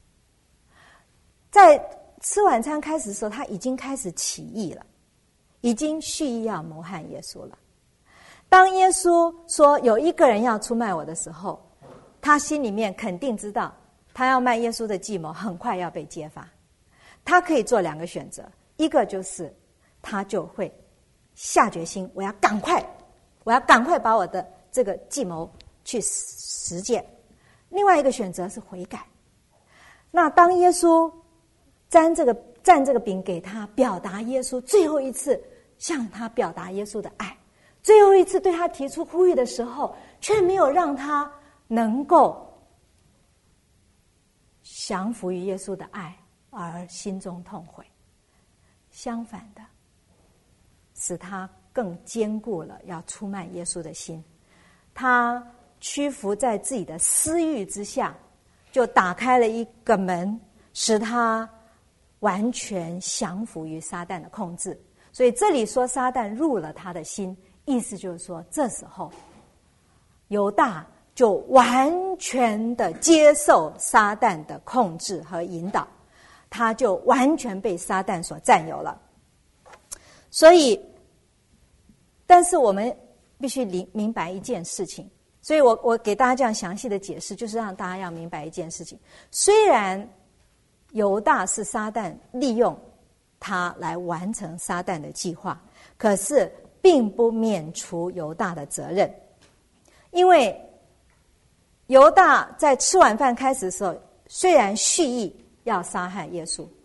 在吃晚餐开始的时候，他已经开始起意了，已经蓄意要谋害耶稣了。当耶稣说有一个人要出卖我的时候，他心里面肯定知道他要卖耶稣的计谋很快要被揭发。他可以做两个选择，一个就是他就会下决心，我要赶快我要赶快把我的这个计谋去实践。另外一个选择是悔改。那当耶稣沾这个蘸这个饼给他，表达耶稣最后一次向他表达耶稣的爱，最后一次对他提出呼吁的时候，却没有让他能够降服于耶稣的爱而心中痛悔，相反的使他更坚固了要出卖耶稣的心。他屈服在自己的私欲之下，就打开了一个门，使他完全降服于撒旦的控制。所以这里说撒旦入了他的心，意思就是说这时候犹大就完全的接受撒旦的控制和引导，他就完全被撒旦所占有了。所以但是我们必须明白一件事情，所以我我给大家这样详细的解释，就是让大家要明白一件事情。虽然犹大是撒旦利用他来完成撒旦的计划，可是并不免除犹大的责任。因为犹大在吃晚饭开始的时候，虽然蓄意要杀害耶稣，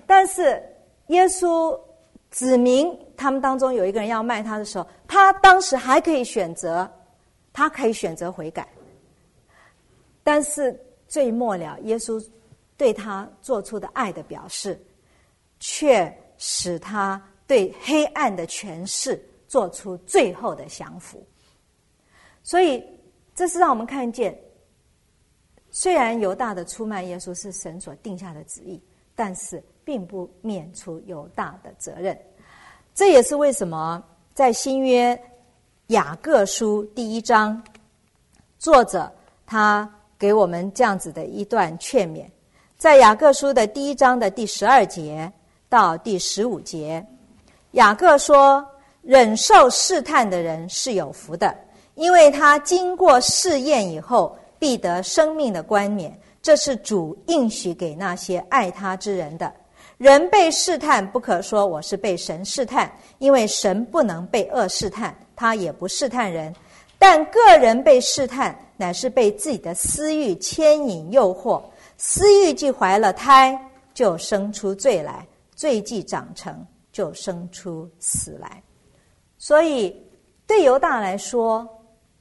但是耶稣指明他们当中有一个人要卖他的时候，他当时还可以选择，他可以选择悔改。但是最末了，耶稣对他做出的爱的表示，却使他对黑暗的权势做出最后的降服。所以这是让我们看见，虽然犹大的出卖耶稣是神所定下的旨意，但是并不免除犹大的责任。这也是为什么在新约雅各书第一章，作者他给我们这样子的一段劝勉。在雅各书的第一章的第十二节到第十五节，雅各说，忍受试探的人是有福的，因为他经过试验以后，必得生命的冠冕，这是主应许给那些爱他之人的。人被试探，不可说我是被神试探，因为神不能被恶试探，他也不试探人。但个人被试探，乃是被自己的私欲牵引诱惑，私欲既怀了胎，就生出罪来，罪既长成，就生出死来。所以对犹大来说，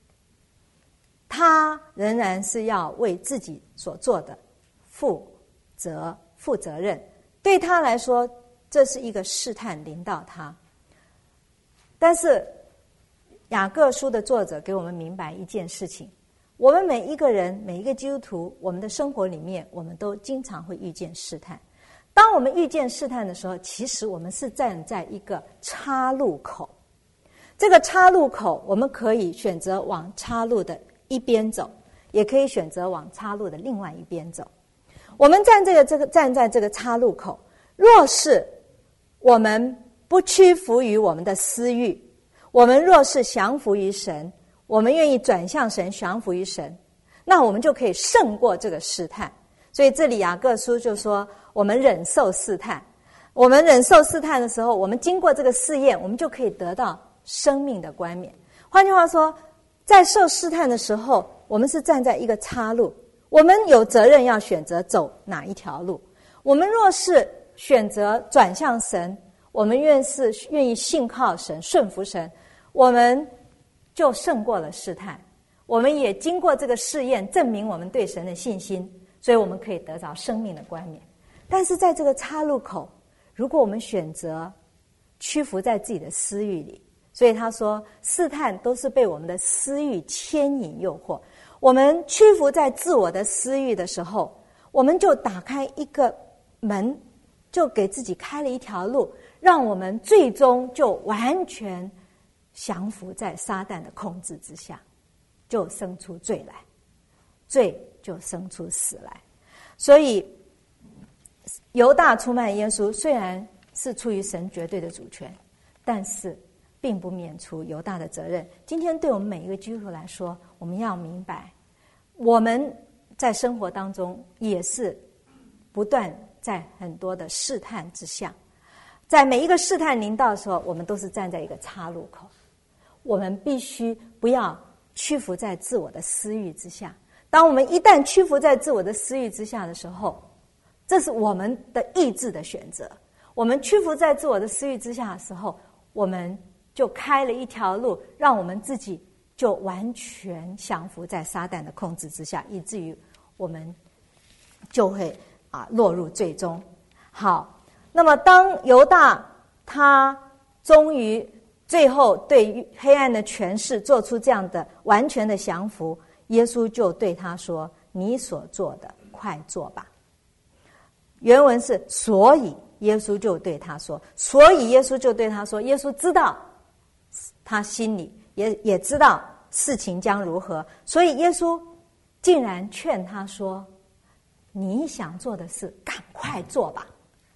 他仍然是要为自己所做的负责负责任。对他来说，这是一个试探临到他。但是雅各书的作者给我们明白一件事情，我们每一个人，每一个基督徒，我们的生活里面，我们都经常会遇见试探。当我们遇见试探的时候，其实我们是站在一个岔路口。这个岔路口，我们可以选择往岔路的一边走，也可以选择往岔路的另外一边走。我们站这个这个站在这个岔路口，若是我们不屈服于我们的私欲，我们若是降服于神，我们愿意转向神，降服于神，那我们就可以胜过这个试探。所以这里雅各书就说，我们忍受试探，我们忍受试探的时候，我们经过这个试验，我们就可以得到生命的冠冕。换句话说，在受试探的时候，我们是站在一个岔路，我们有责任要选择走哪一条路。我们若是选择转向神，我们愿是愿意信靠神，顺服神，我们就胜过了试探。我们也经过这个试验，证明我们对神的信心，所以我们可以得着生命的冠冕。但是在这个岔路口，如果我们选择屈服在自己的私欲里，所以他说试探都是被我们的私欲牵引诱惑。我们屈服在自我的私欲的时候，我们就打开一个门，就给自己开了一条路，让我们最终就完全降服在撒旦的控制之下，就生出罪来，罪就生出死来。所以犹大出卖耶稣，虽然是出于神绝对的主权，但是并不免除犹大的责任。今天对我们每一个基督徒来说，我们要明白，我们在生活当中也是不断在很多的试探之下，在每一个试探临到的时候，我们都是站在一个岔路口。我们必须不要屈服在自我的私欲之下。当我们一旦屈服在自我的私欲之下的时候，这是我们的意志的选择。我们屈服在自我的私欲之下的时候，我们就开了一条路，让我们自己就完全降服在撒旦的控制之下，以至于我们就会啊落入最终。好，那么当犹大他终于最后对黑暗的权势做出这样的完全的降服，耶稣就对他说，你所做的快做吧。原文是所以耶稣就对他说，所以耶稣就对他说，耶稣知道他心里也也知道事情将如何，所以耶稣竟然劝他说，你想做的事赶快做吧。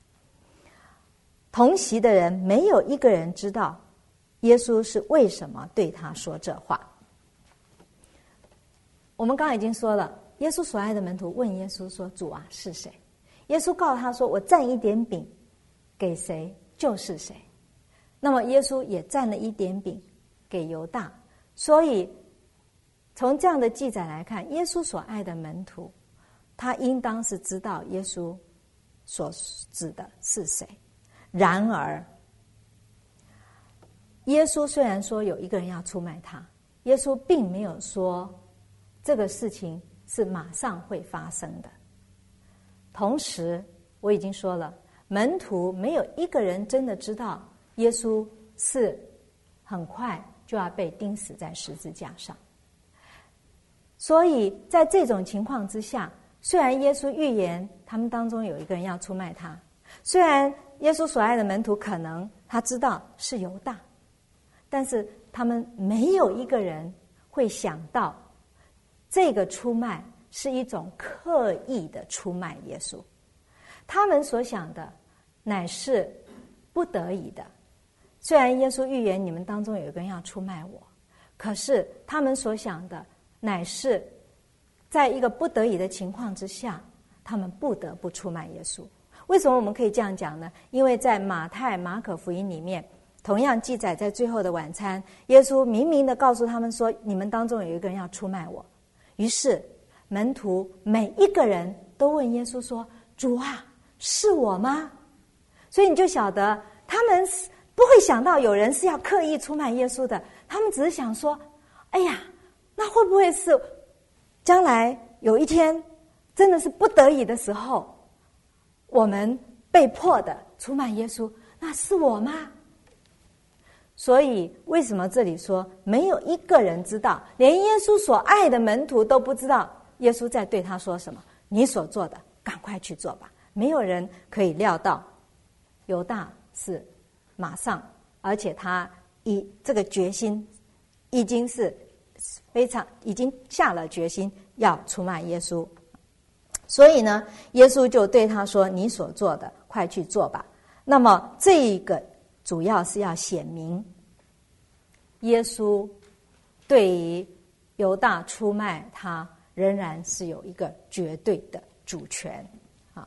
同席的人没有一个人知道耶稣是为什么对他说这话。我们刚才已经说了，耶稣所爱的门徒问耶稣说，主啊，是谁？耶稣告诉他说，我蘸一点饼给谁就是谁。那么耶稣也蘸了一点饼给犹大。所以从这样的记载来看，耶稣所爱的门徒他应当是知道耶稣所指的是谁。然而耶稣虽然说有一个人要出卖他，耶稣并没有说这个事情是马上会发生的。同时我已经说了，门徒没有一个人真的知道耶稣是很快就要被钉死在十字架上。所以在这种情况之下，虽然耶稣预言他们当中有一个人要出卖他，虽然耶稣所爱的门徒可能他知道是犹大，但是他们没有一个人会想到这个出卖是一种刻意的出卖耶稣。他们所想的乃是不得已的。虽然耶稣预言你们当中有一个人要出卖我，可是他们所想的乃是在一个不得已的情况之下，他们不得不出卖耶稣。为什么我们可以这样讲呢？因为在马太、马可福音里面同样记载，在最后的晚餐，耶稣明明的告诉他们说，你们当中有一个人要出卖我。于是门徒每一个人都问耶稣说，主啊，是我吗？所以你就晓得他们不会想到有人是要刻意出卖耶稣的，他们只是想说，哎呀，那会不会是将来有一天真的是不得已的时候，我们被迫的出卖耶稣，那是我吗？所以为什么这里说没有一个人知道，连耶稣所爱的门徒都不知道耶稣在对他说什么，你所做的赶快去做吧。没有人可以料到犹大是马上，而且他以这个决心已经是非常已经下了决心要出卖耶稣。所以呢，耶稣就对他说，你所做的快去做吧。那么这个主要是要显明耶稣对于犹大出卖他仍然是有一个绝对的主权啊。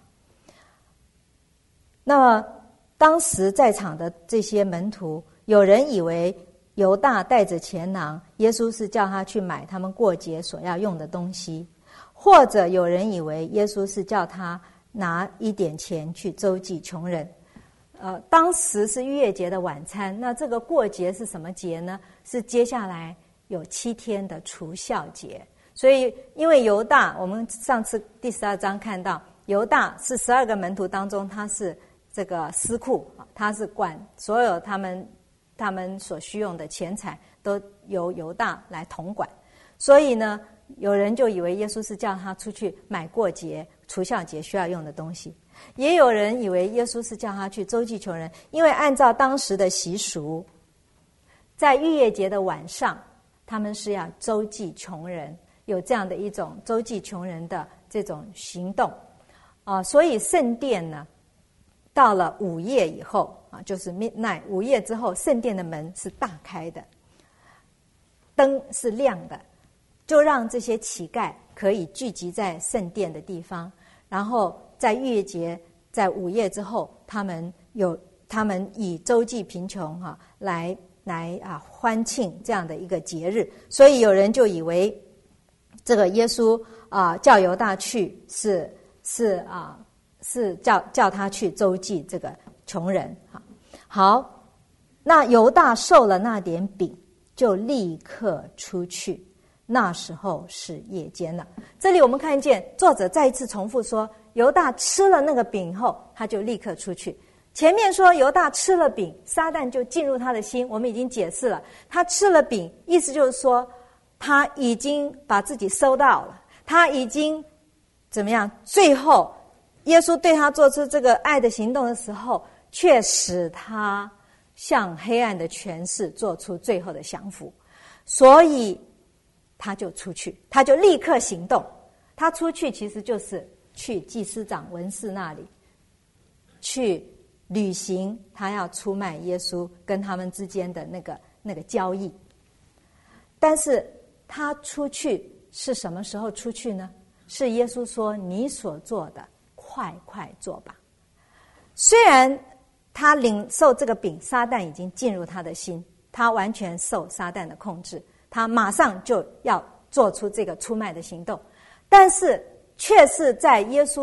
那么当时在场的这些门徒，有人以为犹大带着钱囊，耶稣是叫他去买他们过节所要用的东西，或者有人以为耶稣是叫他拿一点钱去周济穷人。呃，当时是逾越节的晚餐，那这个过节是什么节呢？是接下来有七天的除酵节。所以因为犹大，我们上次第十二章看到犹大是十二个门徒当中，他是这个司库，他是管所有他们他们所需用的钱财都由犹大来统管。所以呢，有人就以为耶稣是叫他出去买过节除酵节需要用的东西，也有人以为耶稣是叫他去周济穷人，因为按照当时的习俗，在逾越节的晚上他们是要周济穷人，有这样的一种周济穷人的这种行动啊。所以圣殿呢，到了午夜以后啊，就是 midnight 午夜之后，圣殿的门是大开的，灯是亮的，就让这些乞丐可以聚集在圣殿的地方。然后在逾越节，在午夜之后，他们有他们以周济贫穷哈、啊、来来啊欢庆这样的一个节日。所以有人就以为这个耶稣啊叫犹大去是是啊是叫叫他去周济这个穷人哈。好，那犹大受了那点饼，就立刻出去。那时候是夜间了。这里我们看见作者再一次重复说，犹大吃了那个饼后，他就立刻出去。前面说犹大吃了饼，撒旦就进入他的心，我们已经解释了，他吃了饼，意思就是说他已经把自己收到了，他已经怎么样？最后耶稣对他做出这个爱的行动的时候，却使他向黑暗的权势做出最后的降服，所以他就出去，他就立刻行动。他出去其实就是去祭司长文士那里去履行他要出卖耶稣跟他们之间的那个那个交易。但是他出去是什么时候出去呢？是耶稣说，你所做的快快做吧。虽然他领受这个饼，撒旦已经进入他的心，他完全受撒旦的控制，他马上就要做出这个出卖的行动，但是却是在耶稣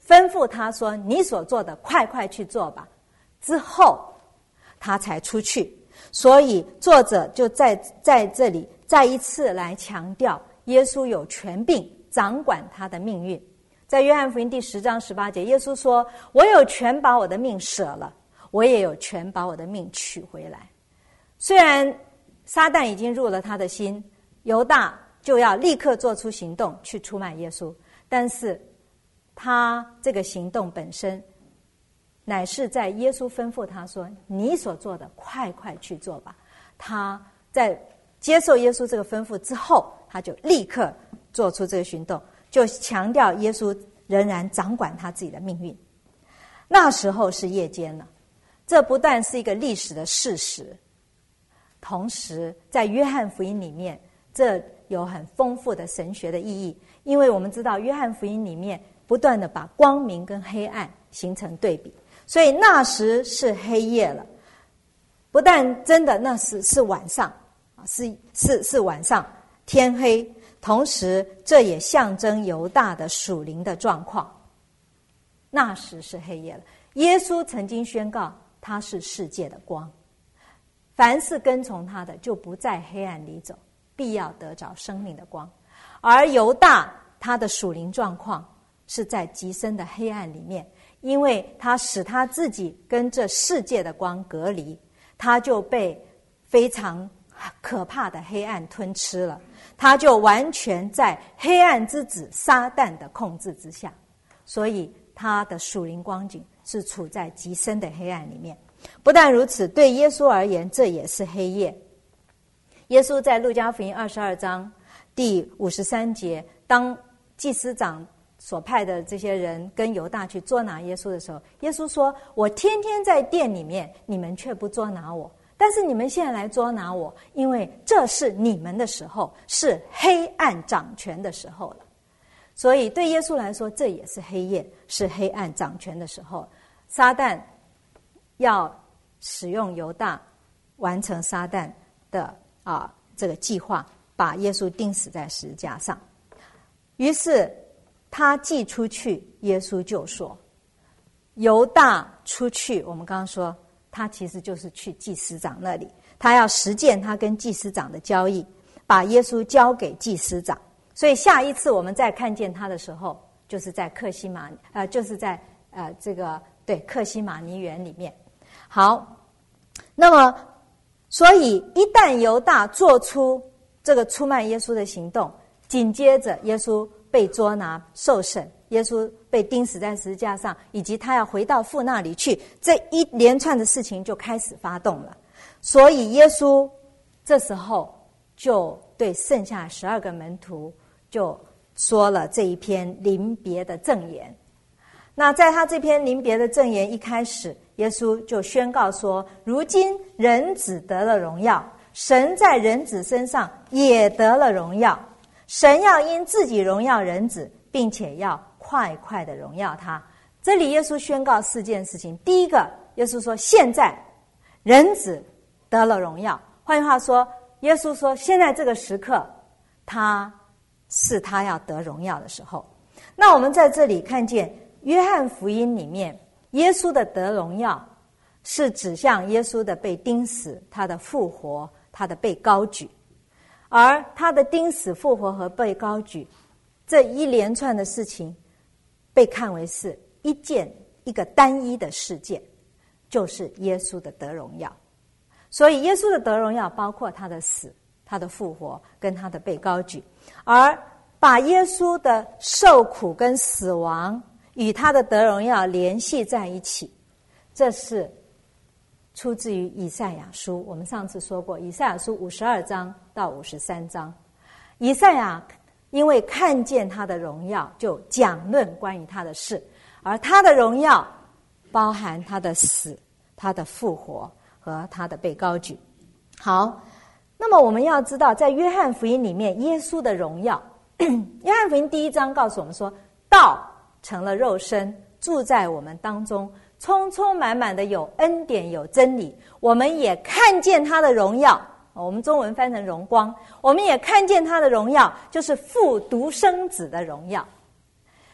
吩咐他说：“你所做的，快快去做吧。”之后，他才出去。所以作者就在在这里再一次来强调，耶稣有权柄掌管他的命运。在约翰福音第十章十八节，耶稣说：“我有权把我的命舍了，我也有权把我的命取回来。”虽然撒旦已经入了他的心，犹大就要立刻做出行动去出卖耶稣，但是他这个行动本身乃是在耶稣吩咐他说：“你所做的，快快去做吧。”他在接受耶稣这个吩咐之后，他就立刻做出这个行动，就强调耶稣仍然掌管他自己的命运。那时候是夜间了，这不但是一个历史的事实，同时在约翰福音里面，这有很丰富的神学的意义。因为我们知道约翰福音里面不断的把光明跟黑暗形成对比，所以那时是黑夜了，不但真的那时是晚上，是是是晚上天黑，同时这也象征犹大的属灵的状况。那时是黑夜了，耶稣曾经宣告他是世界的光，凡是跟从他的就不在黑暗里走，必要得着生命的光。而犹大他的属灵状况是在极深的黑暗里面，因为他使他自己跟这世界的光隔离，他就被非常可怕的黑暗吞吃了，他就完全在黑暗之子撒旦的控制之下，所以他的属灵光景是处在极深的黑暗里面。不但如此，对耶稣而言这也是黑夜。耶稣在路加福音二十二章第五十三节，当祭司长所派的这些人跟犹大去捉拿耶稣的时候，耶稣说：“我天天在殿里面，你们却不捉拿我，但是你们现在来捉拿我，因为这是你们的时候，是黑暗掌权的时候了。”所以对耶稣来说，这也是黑夜，是黑暗掌权的时候。撒旦要使用犹大完成撒旦的啊这个计划，把耶稣钉死在十字架上。于是他既出去，耶稣就说：“犹大出去。”我们刚刚说，他其实就是去祭司长那里，他要实践他跟祭司长的交易，把耶稣交给祭司长。所以下一次我们再看见他的时候，就是在客西马呃，就是在呃这个对客西马尼园里面。好，那么所以一旦犹大做出这个出卖耶稣的行动，紧接着耶稣被捉拿受审，耶稣被钉死在十字架上，以及他要回到父那里去，这一连串的事情就开始发动了。所以耶稣这时候就对剩下十二个门徒就说了这一篇临别的赠言。那在他这篇临别的赠言一开始，耶稣就宣告说：“如今人子得了荣耀，神在人子身上也得了荣耀。神要因自己荣耀人子，并且要快快的荣耀他。”这里耶稣宣告四件事情。第一个，耶稣说现在人子得了荣耀。换句话说，耶稣说现在这个时刻，他是他要得荣耀的时候。那我们在这里看见约翰福音里面，耶稣的得荣耀是指向耶稣的被钉死，他的复活，他的被高举。而他的钉死、复活和被高举这一连串的事情，被看为是一件一个单一的事件，就是耶稣的得荣耀。所以耶稣的得荣耀包括他的死、他的复活跟他的被高举，而把耶稣的受苦跟死亡与他的得荣耀联系在一起，这是出自于以赛亚书。我们上次说过，以赛亚书五十二章到五十三章，以赛亚因为看见他的荣耀，就讲论关于他的事，而他的荣耀包含他的死、他的复活和他的被高举。好，那么我们要知道，在约翰福音里面，耶稣的荣耀，约翰福音第一章告诉我们说，道成了肉身，住在我们当中，充充满满的有恩典有真理。我们也看见他的荣耀，我们中文翻成荣光，我们也看见他的荣耀，就是父独生子的荣耀。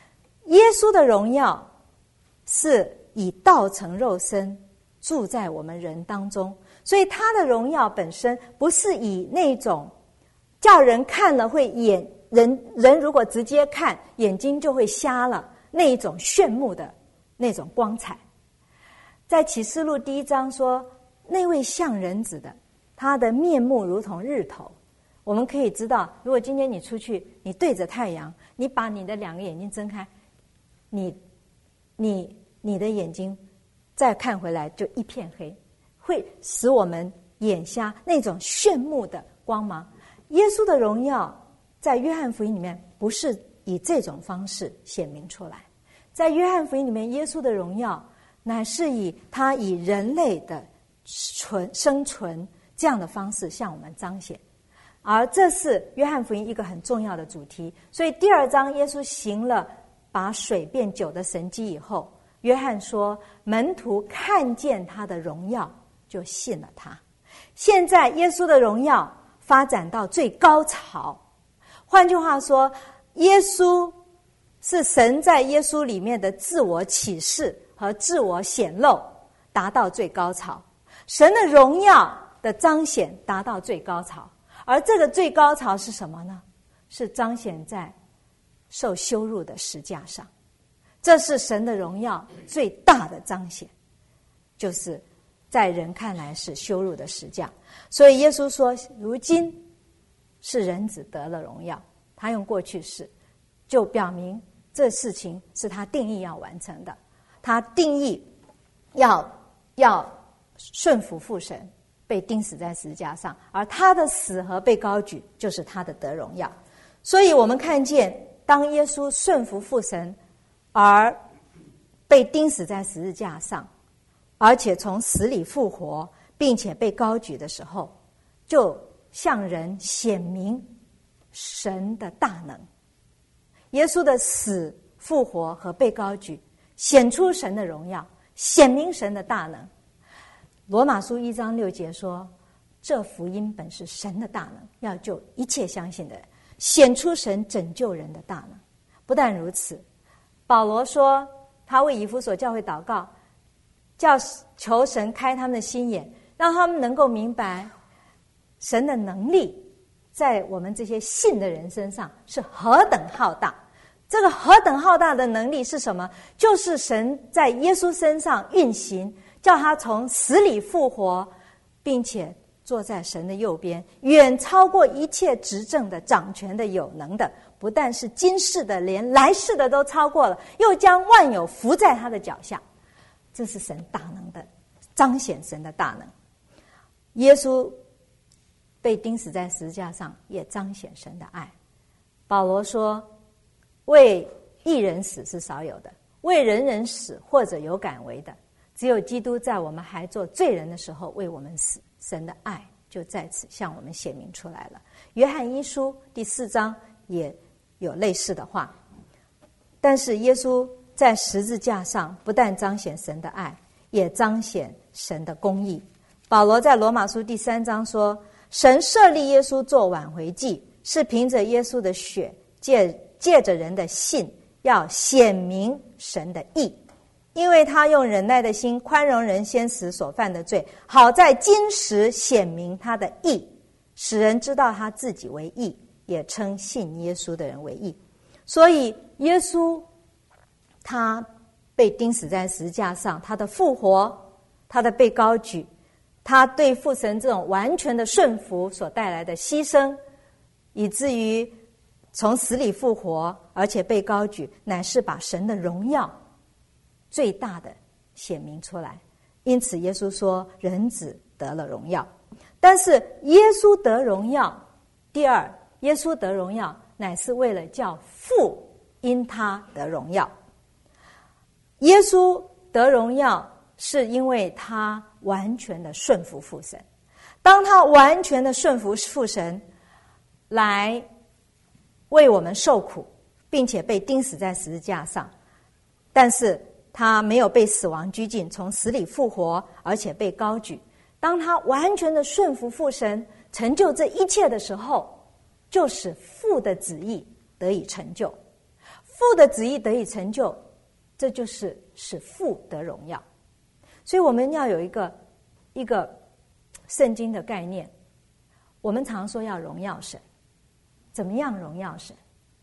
耶稣的荣耀是以道成肉身住在我们人当中，所以他的荣耀本身不是以那种叫人看了会眼人人如果直接看眼睛就会瞎了那一种炫目的那种光彩。在启示录第一章说，那位像人子的，他的面目如同日头。我们可以知道，如果今天你出去，你对着太阳，你把你的两个眼睛睁开，你你你的眼睛再看回来就一片黑，会使我们眼瞎，那种炫目的光芒。耶稣的荣耀在约翰福音里面不是以这种方式显明出来，在约翰福音里面，耶稣的荣耀乃是以他以人类的存生存这样的方式向我们彰显，而这是约翰福音一个很重要的主题。所以第二章耶稣行了把水变酒的神迹以后，约翰说门徒看见他的荣耀就信了他。现在耶稣的荣耀发展到最高潮，换句话说，耶稣是神在耶稣里面的自我启示和自我显露达到最高潮，神的荣耀的彰显达到最高潮。而这个最高潮是什么呢？是彰显在受羞辱的十架上，这是神的荣耀最大的彰显，就是在人看来是羞辱的十架。所以耶稣说如今是人子得了荣耀，他用过去式就表明这事情是他定义要完成的，他定义要要顺服父神，被钉死在十字架上，而他的死和被高举就是他的得荣耀。所以我们看见当耶稣顺服父神而被钉死在十字架上，而且从死里复活并且被高举的时候，就向人显明神的大能。耶稣的死复活和被高举显出神的荣耀，显明神的大能。罗马书一章六节说，这福音本是神的大能，要救一切相信的人，显出神拯救人的大能。不但如此，保罗说他为以弗所教会祷告，叫求神开他们的心眼，让他们能够明白神的能力在我们这些信的人身上是何等浩大。这个何等浩大的能力是什么？就是神在耶稣身上运行，叫他从死里复活，并且坐在神的右边，远超过一切执政的、掌权的、有能的，不但是今世的，连来世的都超过了，又将万有伏在他的脚下。这是神大能的彰显，神的大能。耶稣被钉死在十字架上，也彰显神的爱。保罗说，为一人死是少有的，为人人死或者有敢为的，只有基督在我们还做罪人的时候为我们死，神的爱就在此向我们显明出来了。约翰一书第四章也有类似的话。但是耶稣在十字架上不但彰显神的爱，也彰显神的公义。保罗在罗马书第三章说，神设立耶稣做挽回祭，是凭着耶稣的血，借借着人的信，要显明神的义，因为他用忍耐的心宽容人先时所犯的罪，好在今时显明他的义，使人知道他自己为义，也称信耶稣的人为义。所以耶稣他被钉死在十字架上，他的复活，他的被高举，他对父神这种完全的顺服所带来的牺牲，以至于从死里复活，而且被高举，乃是把神的荣耀最大的显明出来。因此耶稣说人子得了荣耀。但是耶稣得荣耀，第二，耶稣得荣耀乃是为了叫父因他得荣耀。耶稣得荣耀是因为他完全的顺服父神。当他完全的顺服父神，来为我们受苦，并且被钉死在十字架上，但是他没有被死亡拘禁，从死里复活，而且被高举。当他完全的顺服父神，成就这一切的时候，就使父的旨意得以成就。 父的旨意得以成就，这就是使父得荣耀。所以我们要有一个一个圣经的概念，我们常说要荣耀神。怎么样荣耀神？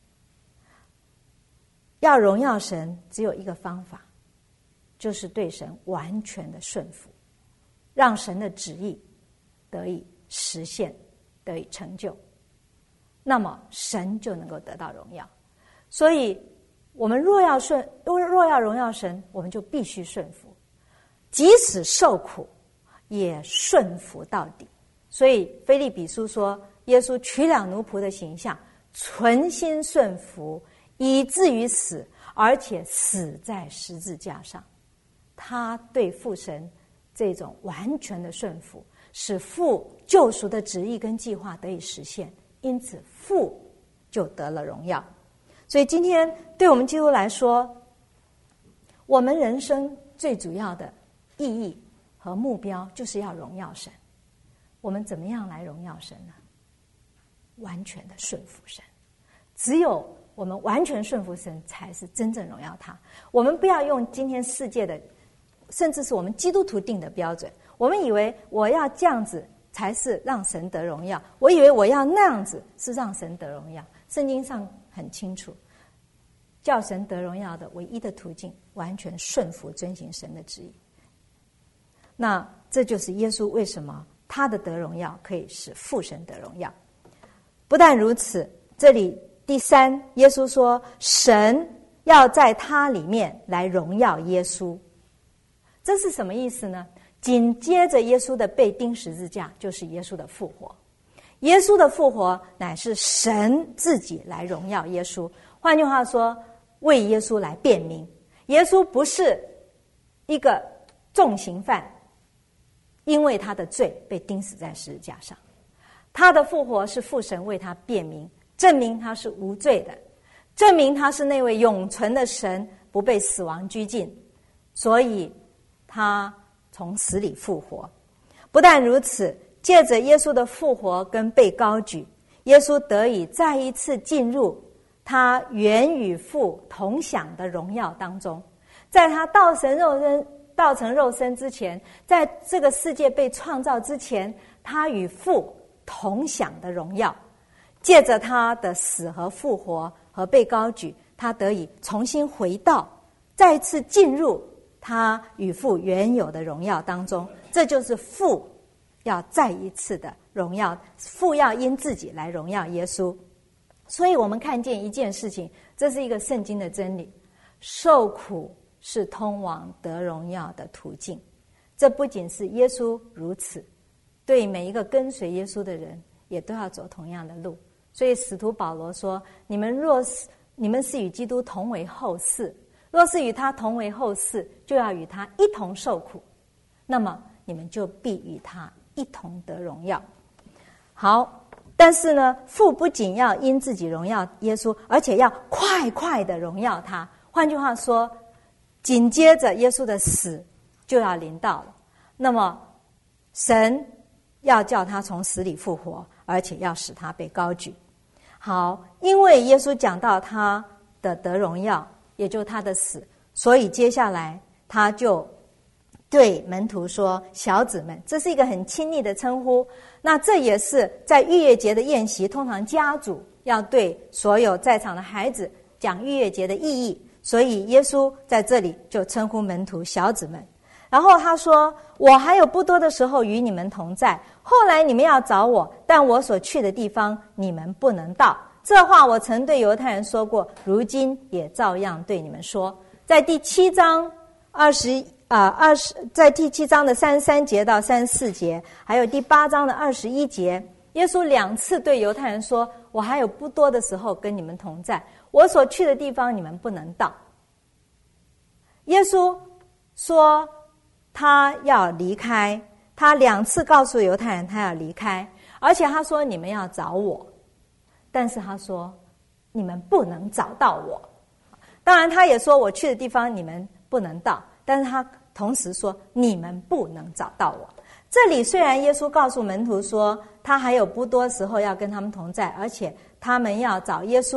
要荣耀神只有一个方法，就是对神完全的顺服，让神的旨意得以实现，得以成就，那么神就能够得到荣耀。所以我们若要顺若要荣耀神，我们就必须顺服，即使受苦也顺服到底。所以腓立比书说，耶稣取了奴仆的形象，存心顺服，以至于死，而且死在十字架上。他对父神这种完全的顺服，使父救赎的旨意跟计划得以实现，因此父就得了荣耀。所以今天对我们基督来说，我们人生最主要的意义和目标就是要荣耀神。我们怎么样来荣耀神呢？完全的顺服神。只有我们完全顺服神，才是真正荣耀他。我们不要用今天世界的，甚至是我们基督徒定的标准，我们以为我要这样子才是让神得荣耀，我以为我要那样子是让神得荣耀。圣经上很清楚，叫神得荣耀的唯一的途径，完全顺服遵行神的旨意。那这就是耶稣为什么他的得荣耀可以使父神得荣耀。不但如此，这里第三，耶稣说神要在他里面来荣耀耶稣。这是什么意思呢？紧接着耶稣的被钉十字架，就是耶稣的复活。耶稣的复活乃是神自己来荣耀耶稣。换句话说，为耶稣来辩明。耶稣不是一个重刑犯，因为他的罪被钉死在十字架上。他的复活是父神为他辩明，证明他是无罪的，证明他是那位永存的神，不被死亡拘禁，所以他从死里复活。不但如此，借着耶稣的复活跟被高举，耶稣得以再一次进入他原与父同享的荣耀当中。在他道成肉身道成肉身之前，在这个世界被创造之前，他与父同享的荣耀，借着他的死和复活和被高举，他得以重新回到，再次进入他与父原有的荣耀当中。这就是父要再一次的荣耀，父要因自己来荣耀耶稣。所以我们看见一件事情，这是一个圣经的真理，受苦是通往得荣耀的途径。这不仅是耶稣如此，对每一个跟随耶稣的人也都要走同样的路。所以使徒保罗说，你们若是你们是与基督同为后嗣，若是与他同为后嗣，就要与他一同受苦，那么你们就必与他一同得荣耀。好，但是呢，父不仅要因自己荣耀耶稣，而且要快快的荣耀他。换句话说，紧接着耶稣的死就要临到了，那么神要叫他从死里复活，而且要使他被高举。好，因为耶稣讲到他的得荣耀，也就是他的死，所以接下来他就对门徒说，小子们，这是一个很亲昵的称呼。那这也是在逾越节的宴席，通常家主要对所有在场的孩子讲逾越节的意义，所以耶稣在这里就称呼门徒小子们。然后他说，我还有不多的时候与你们同在，后来你们要找我，但我所去的地方你们不能到。这话我曾对犹太人说过，如今也照样对你们说。在第七章二十啊二十，在第七章的三十三节到三十四节，还有第八章的二十一节，耶稣两次对犹太人说，我还有不多的时候跟你们同在，我所去的地方你们不能到。耶稣说他要离开，他两次告诉犹太人他要离开，而且他说你们要找我，但是他说你们不能找到我。当然他也说我去的地方你们不能到，但是他同时说你们不能找到我。这里虽然耶稣告诉门徒说他还有不多时候要跟他们同在，而且他们要找耶稣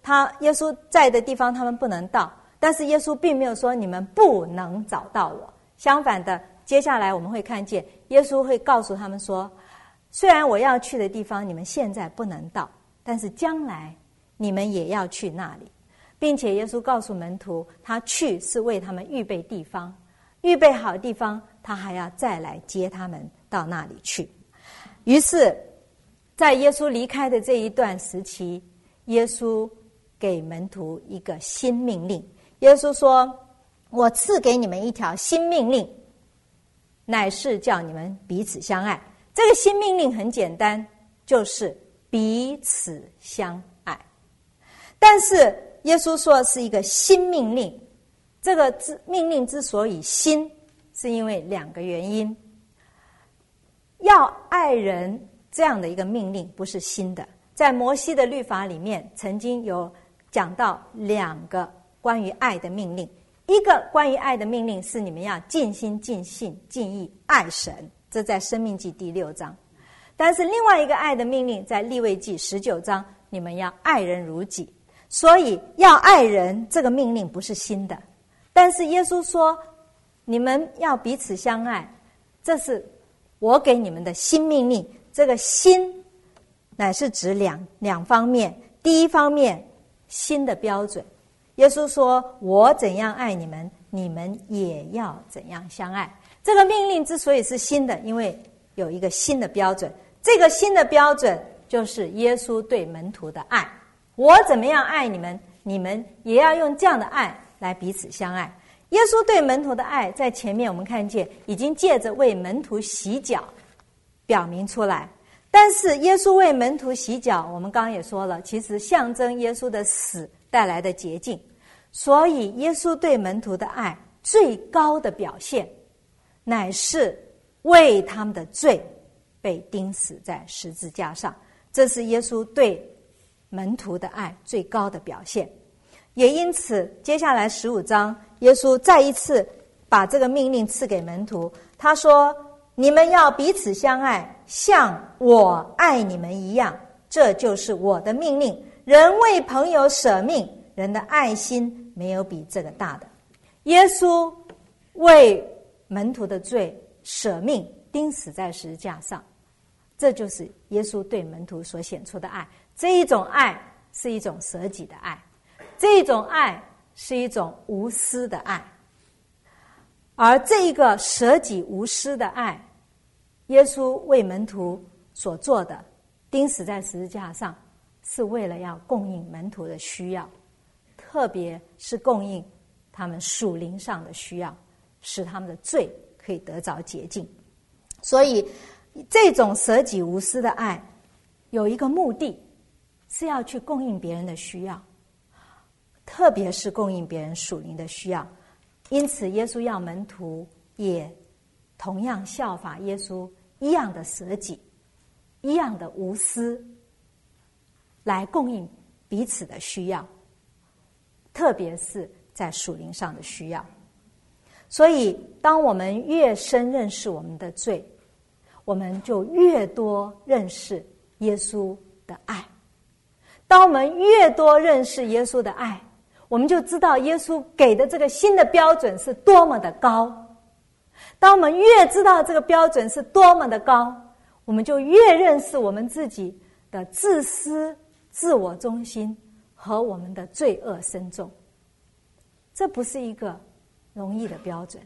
他耶稣在的地方他们不能到，但是耶稣并没有说你们不能找到我。相反的，接下来我们会看见耶稣会告诉他们说，虽然我要去的地方你们现在不能到，但是将来你们也要去那里。并且耶稣告诉门徒，他去是为他们预备地方，预备好地方他还要再来接他们到那里去。于是在耶稣离开的这一段时期，耶稣给门徒一个新命令。耶稣说，我赐给你们一条新命令，乃是叫你们彼此相爱。这个新命令很简单，就是彼此相爱。但是耶稣说是一个新命令，这个命令之所以新，是因为两个原因。要爱人这样的一个命令不是新的，在摩西的律法里面曾经有讲到两个关于爱的命令。一个关于爱的命令是你们要尽心尽性尽意爱神，这在申命记第六章。但是另外一个爱的命令在利未记十九章，你们要爱人如己。所以要爱人这个命令不是新的，但是耶稣说你们要彼此相爱，这是我给你们的新命令。这个新乃是指两两方面。第一方面，新的标准，耶稣说我怎样爱你们，你们也要怎样相爱。这个命令之所以是新的，因为有一个新的标准，这个新的标准就是耶稣对门徒的爱。我怎么样爱你们，你们也要用这样的爱来彼此相爱。耶稣对门徒的爱，在前面我们看见已经借着为门徒洗脚表明出来。但是耶稣为门徒洗脚，我们刚刚也说了，其实象征耶稣的死带来的洁净。所以耶稣对门徒的爱最高的表现，乃是为他们的罪被钉死在十字架上。这是耶稣对门徒的爱最高的表现。也因此接下来十五章，耶稣再一次把这个命令赐给门徒。他说，你们要彼此相爱，像我爱你们一样，这就是我的命令。人为朋友舍命，人的爱心没有比这个大的。耶稣为门徒的罪舍命，钉死在十字架上，这就是耶稣对门徒所显出的爱。这一种爱是一种舍己的爱，这一种爱是一种无私的爱。而这一个舍己无私的爱，耶稣为门徒所做的，钉死在十字架上，是为了要供应门徒的需要，特别是供应他们属灵上的需要，使他们的罪可以得着洁净。所以这种舍己无私的爱有一个目的，是要去供应别人的需要，特别是供应别人属灵的需要。因此耶稣要门徒也同样效法耶稣，一样的舍己，一样的无私，来供应彼此的需要，特别是在属灵上的需要。所以当我们越深认识我们的罪，我们就越多认识耶稣的爱。当我们越多认识耶稣的爱，我们就知道耶稣给的这个新的标准是多么的高。当我们越知道这个标准是多么的高，我们就越认识我们自己的自私、自我中心和我们的罪恶深重。这不是一个容易的标准，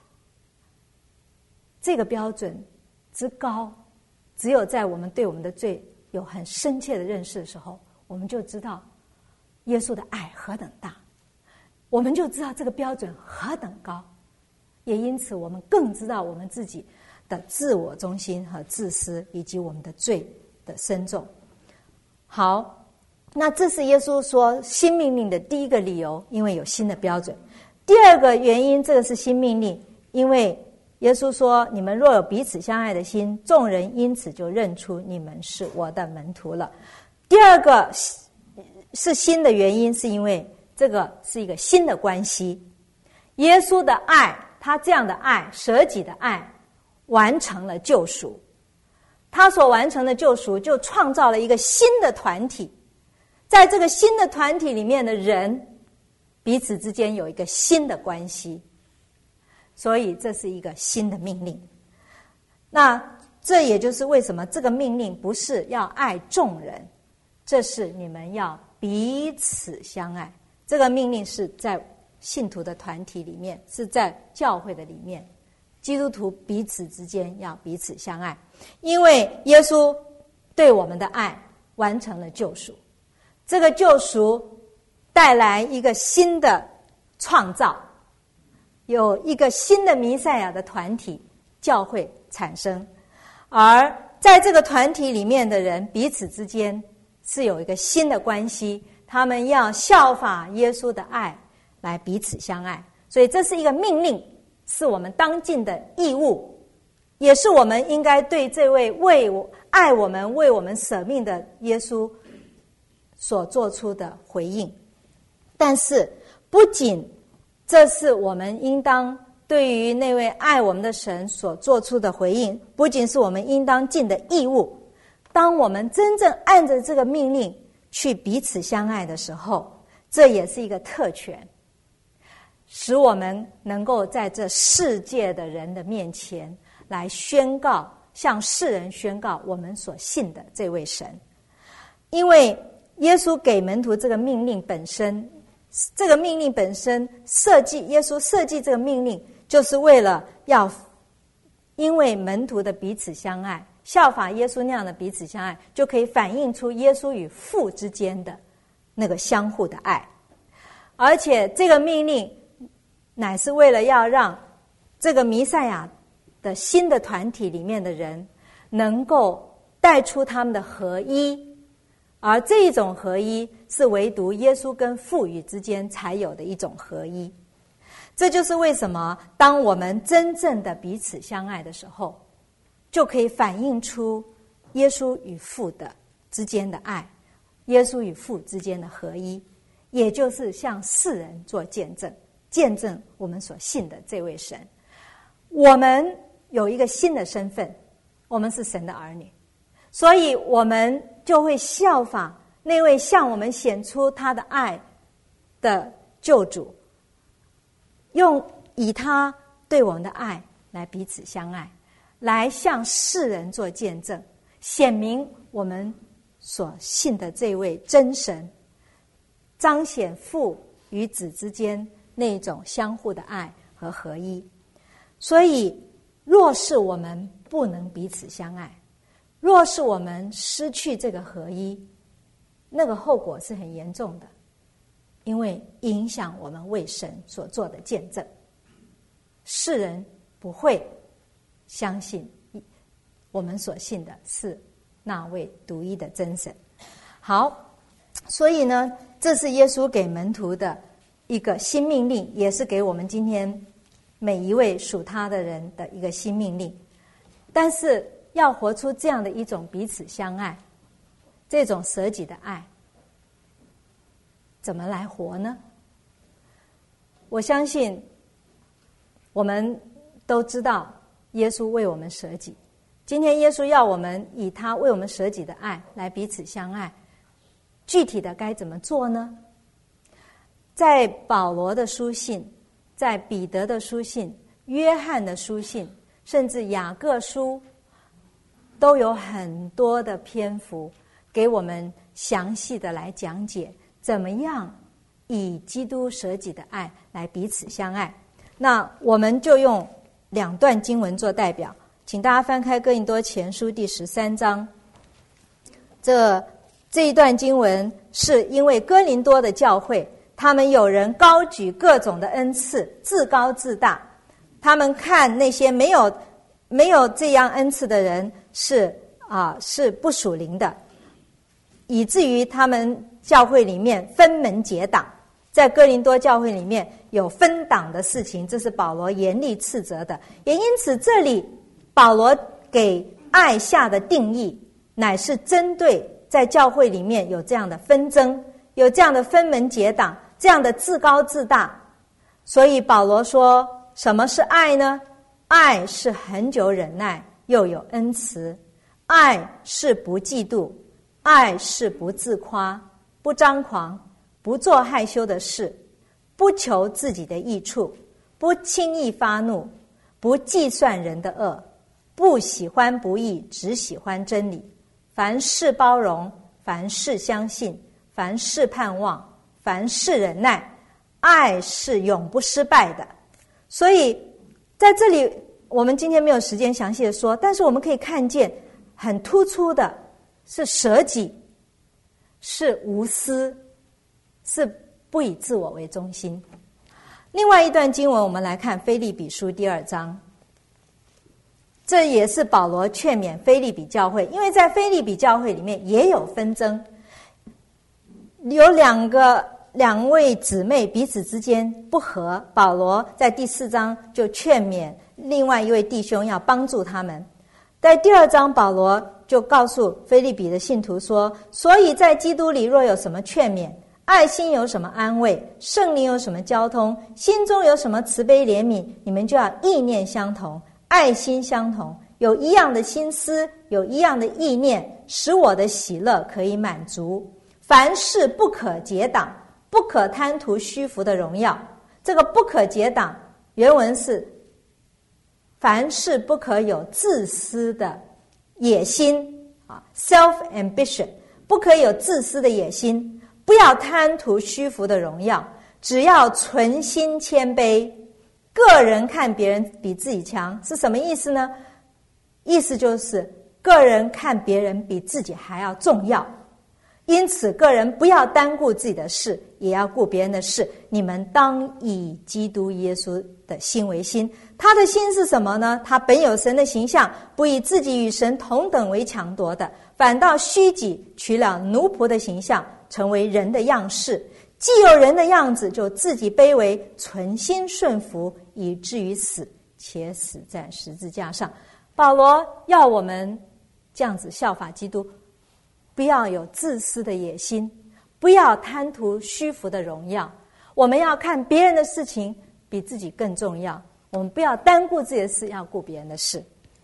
这个标准之高，只有在我们对我们的罪有很深切的认识的时候，我们就知道耶稣的爱何等大，我们就知道这个标准何等高。也因此我们更知道我们自己的自我中心和自私，以及我们的罪的深重。好，那这是耶稣说新命令的第一个理由，因为有新的标准。第二个原因，这个是新命令，因为耶稣说，你们若有彼此相爱的心，众人因此就认出你们是我的门徒了。第二个是新的原因，是因为这个是一个新的关系。耶稣的爱，他这样的爱，舍己的爱，完成了救赎。他所完成的救赎就创造了一个新的团体。 在这个新的团体里面的人彼此之间有一个新的关系，所以这是一个新的命令。那这也就是为什么这个命令不是要爱众人，这是你们要彼此相爱。这个命令是在信徒的团体里面，是在教会的里面，基督徒彼此之间要彼此相爱，因为耶稣对我们的爱完成了救赎。这个救赎带来一个新的创造，有一个新的弥赛亚的团体教会产生，而在这个团体里面的人彼此之间是有一个新的关系，他们要效法耶稣的爱来彼此相爱。所以这是一个命令，是我们当尽的义务，也是我们应该对这位为我爱我们为我们舍命的耶稣所做出的回应。但是不仅这是我们应当对于那位爱我们的神所做出的回应，不仅是我们应当尽的义务，当我们真正按着这个命令去彼此相爱的时候，这也是一个特权，使我们能够在这世界的人的面前来宣告，向世人宣告我们所信的这位神。因为耶稣给门徒这个命令本身，这个命令本身设计，耶稣设计这个命令就是为了要因为门徒的彼此相爱，效法耶稣那样的彼此相爱，就可以反映出耶稣与父之间的那个相互的爱。而且这个命令乃是为了要让这个弥赛亚的新的团体里面的人能够带出他们的合一，而这一种合一是唯独耶稣跟父与之间才有的一种合一。这就是为什么当我们真正的彼此相爱的时候，就可以反映出耶稣与父的之间的爱，耶稣与父之间的合一，也就是向世人做见证，见证我们所信的这位神。我们有一个新的身份，我们是神的儿女，所以我们就会效法那位向我们显出他的爱的救主，用以他对我们的爱来彼此相爱，来向世人做见证，显明我们所信的这位真神，彰显父与子之间那种相互的爱和合一。所以若是我们不能彼此相爱，若是我们失去这个合一，那个后果是很严重的，因为影响我们为神所做的见证，世人不会相信我们所信的是那位独一的真神。好，所以呢，这是耶稣给门徒的一个新命令，也是给我们今天每一位属他的人的一个新命令。但是要活出这样的一种彼此相爱，这种舍己的爱，怎么来活呢？我相信我们都知道耶稣为我们舍己，今天耶稣要我们以他为我们舍己的爱来彼此相爱，具体的该怎么做呢？在保罗的书信，在彼得的书信，约翰的书信，甚至雅各书，都有很多的篇幅给我们详细的来讲解怎么样以基督舍己的爱来彼此相爱。那我们就用两段经文做代表，请大家翻开哥林多前书第十三章。这这一段经文是因为哥林多的教会，他们有人高举各种的恩赐，自高自大，他们看那些没有没有这样恩赐的人是啊是不属灵的，以至于他们教会里面分门结党。在哥林多教会里面有分党的事情，这是保罗严厉斥责的。也因此这里保罗给爱下的定义，乃是针对在教会里面有这样的纷争，有这样的分门结党，这样的自高自大。所以保罗说，什么是爱呢？爱是恒久忍耐，又有恩慈；爱是不嫉妒；爱是不自夸， 不张狂，不做害羞的事，不求自己的益处，不轻易发怒，不计算人的恶，不喜欢不义，只喜欢真理。凡事包容，凡事相信，凡事盼望，凡事忍耐，爱是永不失败的。所以在这里我们今天没有时间详细的说，但是我们可以看见很突出的是舍己，是无私，是不以自我为中心。另外一段经文我们来看腓立比书第二章，这也是保罗劝勉腓立比教会，因为在腓立比教会里面也有纷争，有两个两位姊妹彼此之间不和，保罗在第四章就劝勉另外一位弟兄要帮助他们。在第二章保罗就告诉腓立比的信徒说，所以在基督里若有什么劝勉，爱心有什么安慰，圣灵有什么交通，心中有什么慈悲怜悯，你们就要意念相同，爱心相同，有一样的心思，有一样的意念，使我的喜乐可以满足。凡事不可结党，不可贪图虚浮的荣耀。这个不可结党原文是凡事不可有自私的野心啊 self ambition， 不可有自私的野心，不要贪图虚浮的荣耀，只要存心谦卑，个人看别人比自己强。是什么意思呢？意思就是个人看别人比自己还要重要，因此个人不要单顾自己的事，也要顾别人的事。你们当以基督耶稣的心为心。他的心是什么呢？他本有神的形象，不以自己与神同等为强夺的，反倒虚己，取了奴仆的形象，成为人的样式。既有人的样子，就自己卑微，存心顺服，以至于死，且死在十字架上。保罗要我们这样子效法基督，不要有自私的野心，不要贪图虚浮的荣耀。我们要看别人的事情比自己更重要，我们不要单顾自己的事，要顾别人的事。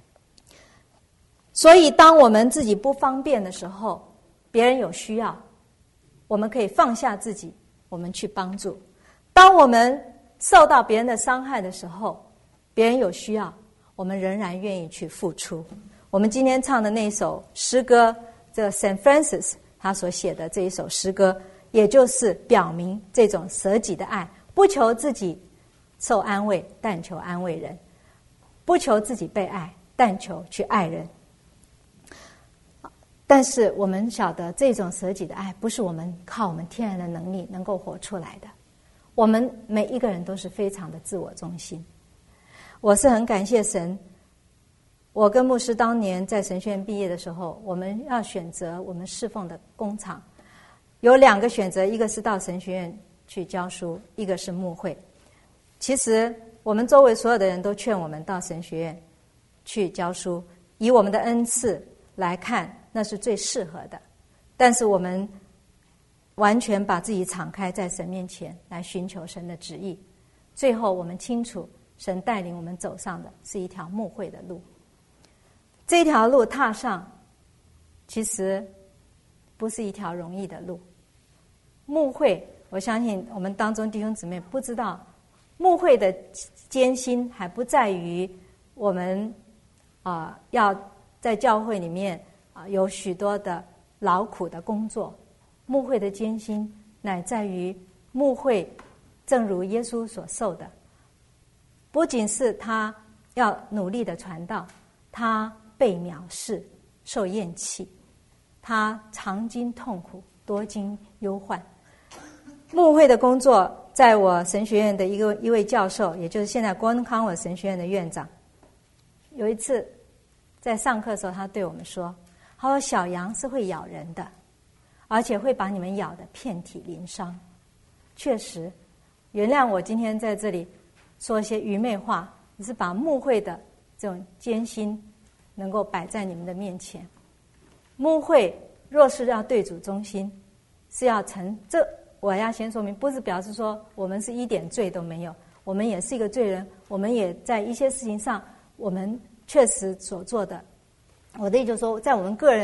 所以当我们自己不方便的时候，别人有需要，我们可以放下自己，我们去帮助。当我们受到别人的伤害的时候，别人有需要，我们仍然愿意去付出。我们今天唱的那首诗歌，这 Saint Francis 他所写的这一首诗歌，也就是表明这种舍己的爱，不求自己受安慰，但求安慰人；不求自己被爱，但求去爱人。但是我们晓得，这种舍己的爱不是我们靠我们天然的能力能够活出来的。我们每一个人都是非常的自我中心。我是很感谢神，我跟牧师当年在神学院毕业的时候，我们要选择我们侍奉的工场，有两个选择，一个是到神学院去教书，一个是牧会。其实我们周围所有的人都劝我们到神学院去教书，以我们的恩赐来看，那是最适合的。但是我们完全把自己敞开在神面前来寻求神的旨意，最后我们清楚神带领我们走上的是一条牧会的路。这条路踏上其实不是一条容易的路。牧会，我相信我们当中弟兄姊妹不知道，牧会的艰辛还不在于我们啊、呃、要在教会里面啊、呃、有许多的劳苦的工作，牧会的艰辛乃在于牧会正如耶稣所受的，不仅是他要努力的传道，他被藐视，受厌弃，他常经痛苦，多经忧患。牧会的工作，在我神学院的一个一位教授，也就是现在郭恩康我神学院的院长，有一次在上课的时候，他对我们说：“他说小羊是会咬人的，而且会把你们咬得遍体鳞伤。”确实，原谅我今天在这里说一些愚昧话，只是把牧会的这种艰辛能够摆在你们的面前。牧会若是要对主忠心，是要成这。我要先说明，不是表示说我们是一点罪都没有，我们也是一个罪人，我们也在一些事情上，我们确实所做的，我的意思就是说，在我们个人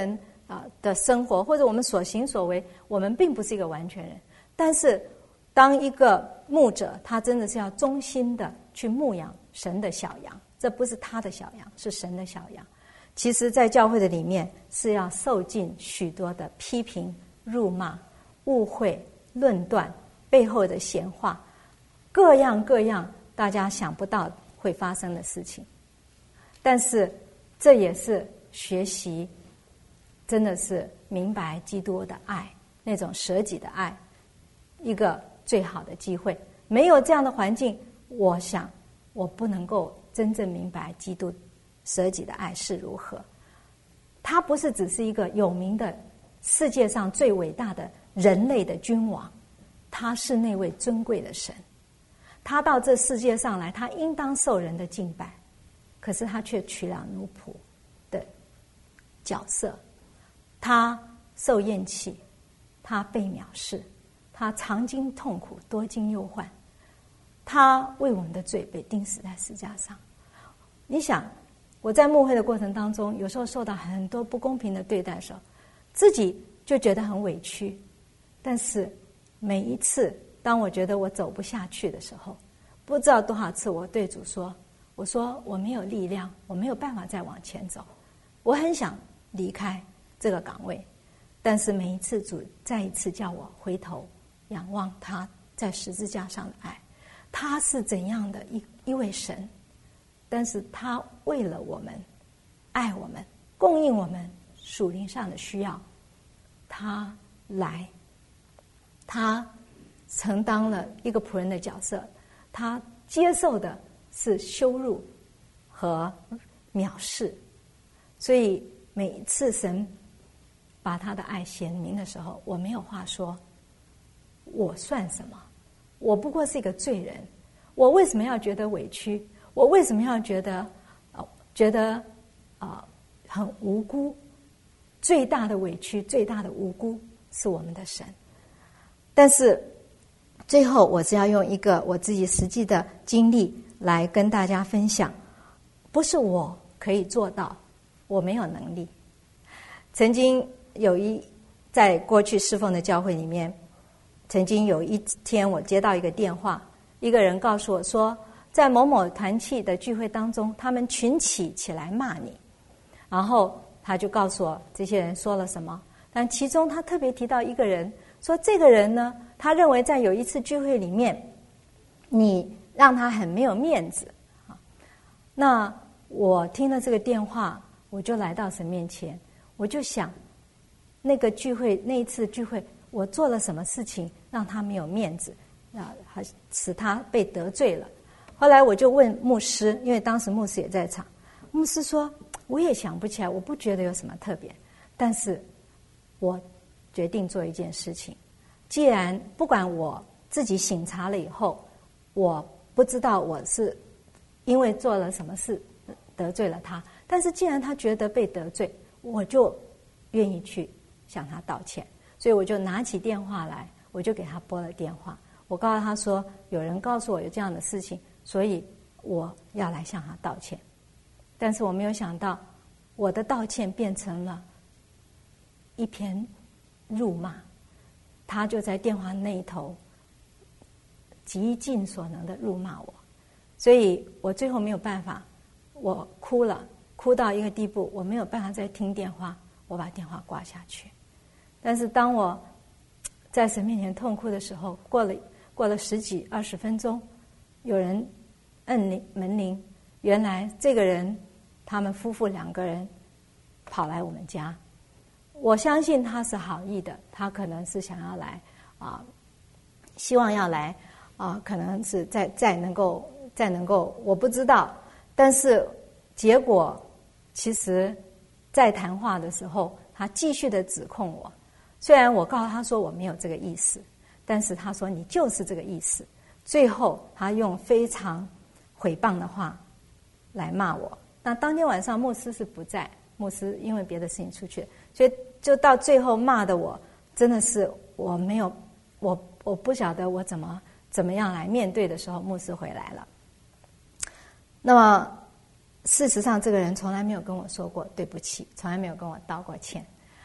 啊的生活，或者我们所行所为，我们并不是一个完全人。但是当一个牧者，他真的是要忠心的去牧养神的小羊，这不是他的小羊，是神的小羊。其实在教会的里面是要受尽许多的批评、辱骂、误会、论断，背后的闲话，各样各样大家想不到会发生的事情。但是这也是学习真的是明白基督的爱，那种舍己的爱，一个最好的机会。没有这样的环境，我想我不能够真正明白基督舍己的爱是如何。他不是只是一个有名的世界上最伟大的人类的君王，他是那位尊贵的神。他到这世界上来，他应当受人的敬拜，可是他却取了奴仆的角色，他受厌弃，他被藐视，他常经痛苦，多经忧患，他为我们的罪被钉死在十字架上。你想，我在牧会的过程当中，有时候受到很多不公平的对待的时候，自己就觉得很委屈。但是每一次当我觉得我走不下去的时候，不知道多少次我对主说，我说我没有力量，我没有办法再往前走，我很想离开这个岗位。但是每一次主再一次叫我回头仰望他在十字架上的爱，他是怎样的一一位神，但是他为了我们，爱我们，供应我们属灵上的需要，他来，他承担了一个仆人的角色，他接受的是羞辱和藐视。所以每一次神把他的爱显明的时候，我没有话说，我算什么？我不过是一个罪人，我为什么要觉得委屈？我为什么要觉得呃觉得啊、呃、很无辜？最大的委屈，最大的无辜是我们的神。但是最后我是要用一个我自己实际的经历来跟大家分享，不是我可以做到，我没有能力。曾经有一在过去侍奉的教会里面，曾经有一天我接到一个电话，一个人告诉我说，在某某团契的聚会当中，他们群起起来骂你，然后他就告诉我这些人说了什么。但其中他特别提到一个人，说这个人呢，他认为在有一次聚会里面，你让他很没有面子。那我听了这个电话，我就来到神面前，我就想，那个聚会那一次聚会，我做了什么事情让他没有面子，啊，使他被得罪了。后来我就问牧师，因为当时牧师也在场，牧师说我也想不起来，我不觉得有什么特别，但是我决定做一件事情。既然不管我自己省察了以后，我不知道我是因为做了什么事得罪了他，但是既然他觉得被得罪，我就愿意去向他道歉。所以我就拿起电话来，我就给他拨了电话，我告诉他说，有人告诉我有这样的事情，所以我要来向他道歉。但是我没有想到，我的道歉变成了一篇辱骂，他就在电话那一头极尽所能的辱骂我。所以我最后没有办法，我哭了，哭到一个地步，我没有办法再听电话，我把电话挂下去。但是当我在神面前痛哭的时候，过了过了十几二十分钟，有人摁铃门铃，原来这个人他们夫妇两个人跑来我们家，我相信他是好意的，他可能是想要来啊、呃，希望要来啊、呃，可能是再再能够再能够，我不知道。但是结果其实在谈话的时候，他继续的指控我。虽然我告诉他说我没有这个意思，但是他说你就是这个意思。最后他用非常毁谤的话来骂我。那当天晚上牧师是不在，牧师因为别的事情出去，所以就到最后骂的我真的是我没有我我不晓得我怎么怎么样来面对的时候，牧师回来了。那么事实上这个人从来没有跟我说过对不起，从来没有跟我道过歉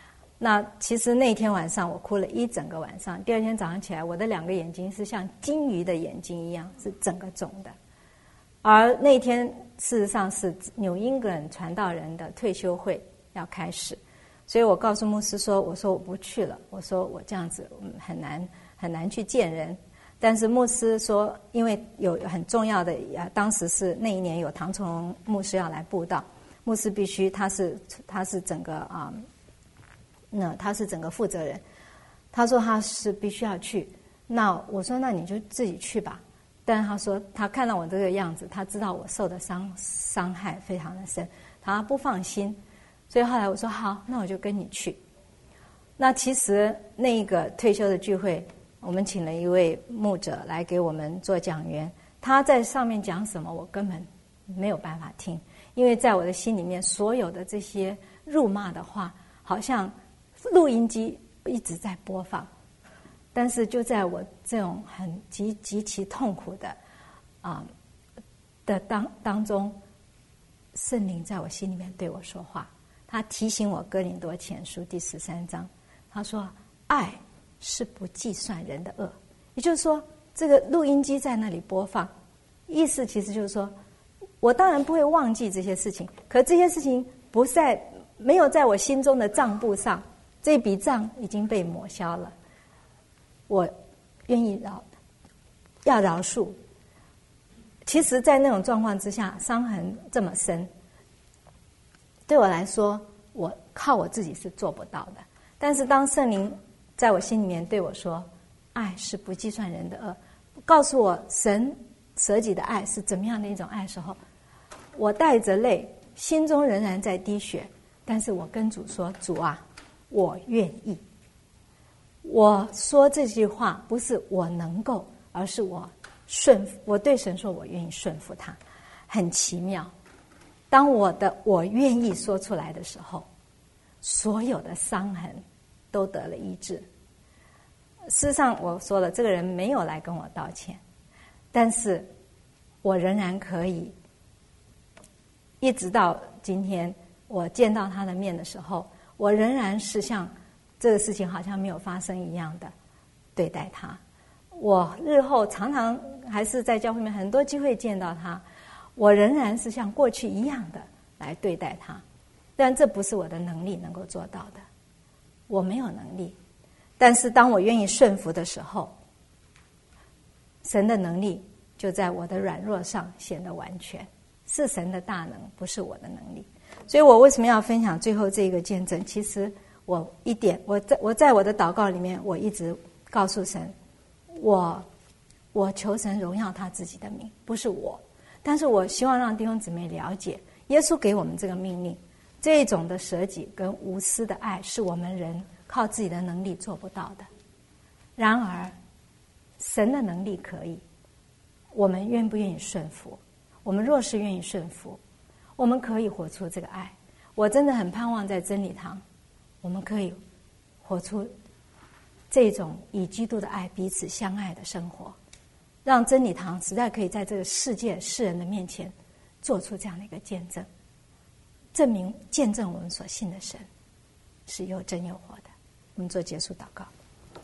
那其实那天晚上我哭了一整个晚上，第二天早上起来，我的两个眼睛是像金鱼的眼睛一样，是整个肿的。而那天事实上是纽英格兰传道人的退休会要开始，所以我告诉牧师说，我说我不去了，我说我这样子很难很难去见人。但是牧师说，因为有很重要的，当时是那一年有唐崇荣牧师要来布道，牧师必须他是他是整个啊，那他是整个负责人，他说他是必须要去。那我说那你就自己去吧。但是他说他看到我这个样子，他知道我受的伤伤害非常的深，他不放心，所以后来我说好，那我就跟你去。那其实那一个退休的聚会，我们请了一位牧者来给我们做讲员，他在上面讲什么我根本没有办法听，因为在我的心里面所有的这些辱骂的话好像录音机一直在播放。但是就在我这种很极极其痛苦的啊、呃、的当当中，圣灵在我心里面对我说话，他提醒我哥林多前书第十三章，他说爱是不计算人的恶。也就是说这个录音机在那里播放，意思其实就是说我当然不会忘记这些事情，可这些事情不在没有在我心中的账簿上，这笔账已经被抹消了。我愿意饶，要饶恕。其实在那种状况之下，伤痕这么深，对我来说我靠我自己是做不到的。但是当圣灵在我心里面对我说爱是不计算人的恶，告诉我神舍己的爱是怎么样的一种爱的时候，我带着泪，心中仍然在滴血，但是我跟主说，主啊，我愿意。我说这句话不是我能够，而是我顺服，我对神说我愿意顺服他。很奇妙，当我的我愿意说出来的时候，所有的伤痕都得了医治。事实上我说了，这个人没有来跟我道歉，但是我仍然可以一直到今天我见到他的面的时候，我仍然是像这个事情好像没有发生一样的对待他。我日后常常还是在教会里面很多机会见到他，我仍然是像过去一样的来对待他。但这不是我的能力能够做到的，我没有能力。但是当我愿意顺服的时候，神的能力就在我的软弱上显得完全，是神的大能，不是我的能力。所以我为什么要分享最后这个见证？其实我一点，我在我在我的祷告里面，我一直告诉神，我我求神荣耀他自己的名，不是我。但是我希望让弟兄姊妹了解，耶稣给我们这个命令，这种的舍己跟无私的爱，是我们人靠自己的能力做不到的。然而，神的能力可以。我们愿不愿意顺服？我们若是愿意顺服，我们可以活出这个爱。我真的很盼望在真理堂，我们可以活出这种以基督的爱彼此相爱的生活，让真理堂实在可以在这个世界世人的面前做出这样的一个见证，证明见证我们所信的神是又真又活的。我们做结束祷告。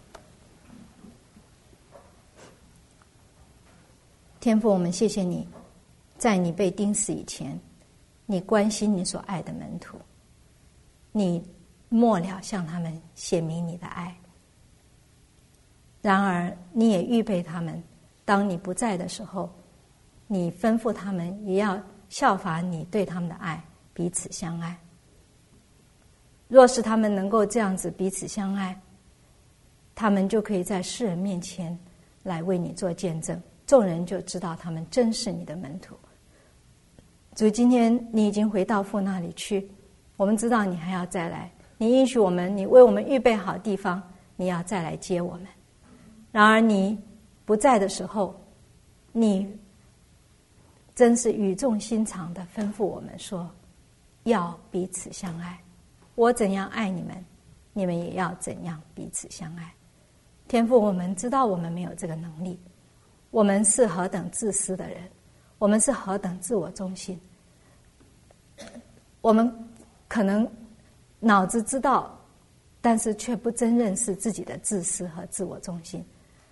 天父，我们谢谢你，在你被钉死以前，你关心你所爱的门徒，你末了向他们显明你的爱。然而你也预备他们，当你不在的时候，你吩咐他们也要效法你对他们的爱，彼此相爱。若是他们能够这样子彼此相爱，他们就可以在世人面前来为你做见证，众人就知道他们真是你的门徒。主，今天你已经回到父那里去，我们知道你还要再来，你应许我们，你为我们预备好地方，你要再来接我们。然而你不在的时候，你真是语重心长地吩咐我们说，要彼此相爱。我怎样爱你们，你们也要怎样彼此相爱。天父，我们知道我们没有这个能力，我们是何等自私的人，我们是何等自我中心。我们可能脑子知道但是却不真认识自己的自私和自我中心。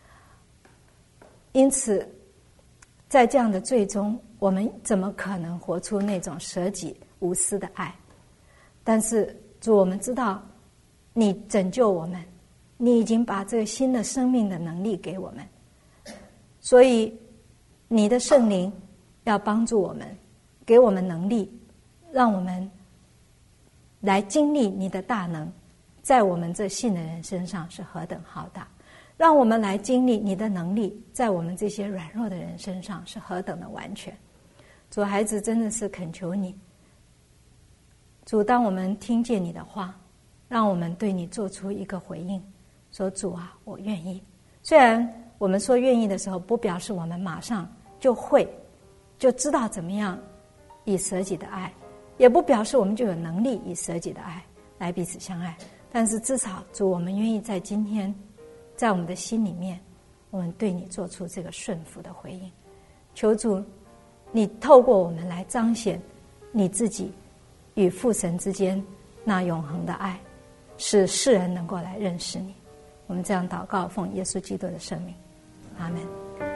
因此在这样的罪中，我们怎么可能活出那种舍己无私的爱？但是主，我们知道你拯救我们，你已经把这个新的生命的能力给我们，所以你的圣灵要帮助我们，给我们能力，让我们来经历你的大能，在我们这信的人身上是何等浩大，让我们来经历你的能力，在我们这些软弱的人身上是何等的完全。主，孩子真的是恳求你，主，当我们听见你的话，让我们对你做出一个回应，说主啊，我愿意。虽然我们说愿意的时候，不表示我们马上就会就知道怎么样以舍己的爱，也不表示我们就有能力以舍己的爱来彼此相爱，但是至少主，我们愿意在今天，在我们的心里面，我们对你做出这个顺服的回应。求主你透过我们来彰显你自己与父神之间那永恒的爱，使世人能够来认识你。我们这样祷告，奉耶稣基督的圣名，阿们。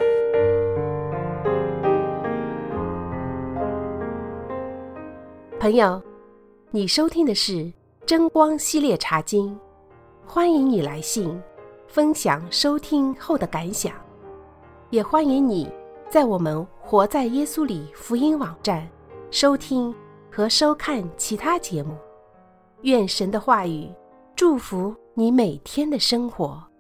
朋友，你收听的是真光系列茶经，欢迎你来信分享收听后的感想，也欢迎你在我们活在耶稣里福音网站收听和收看其他节目。愿神的话语祝福你每天的生活。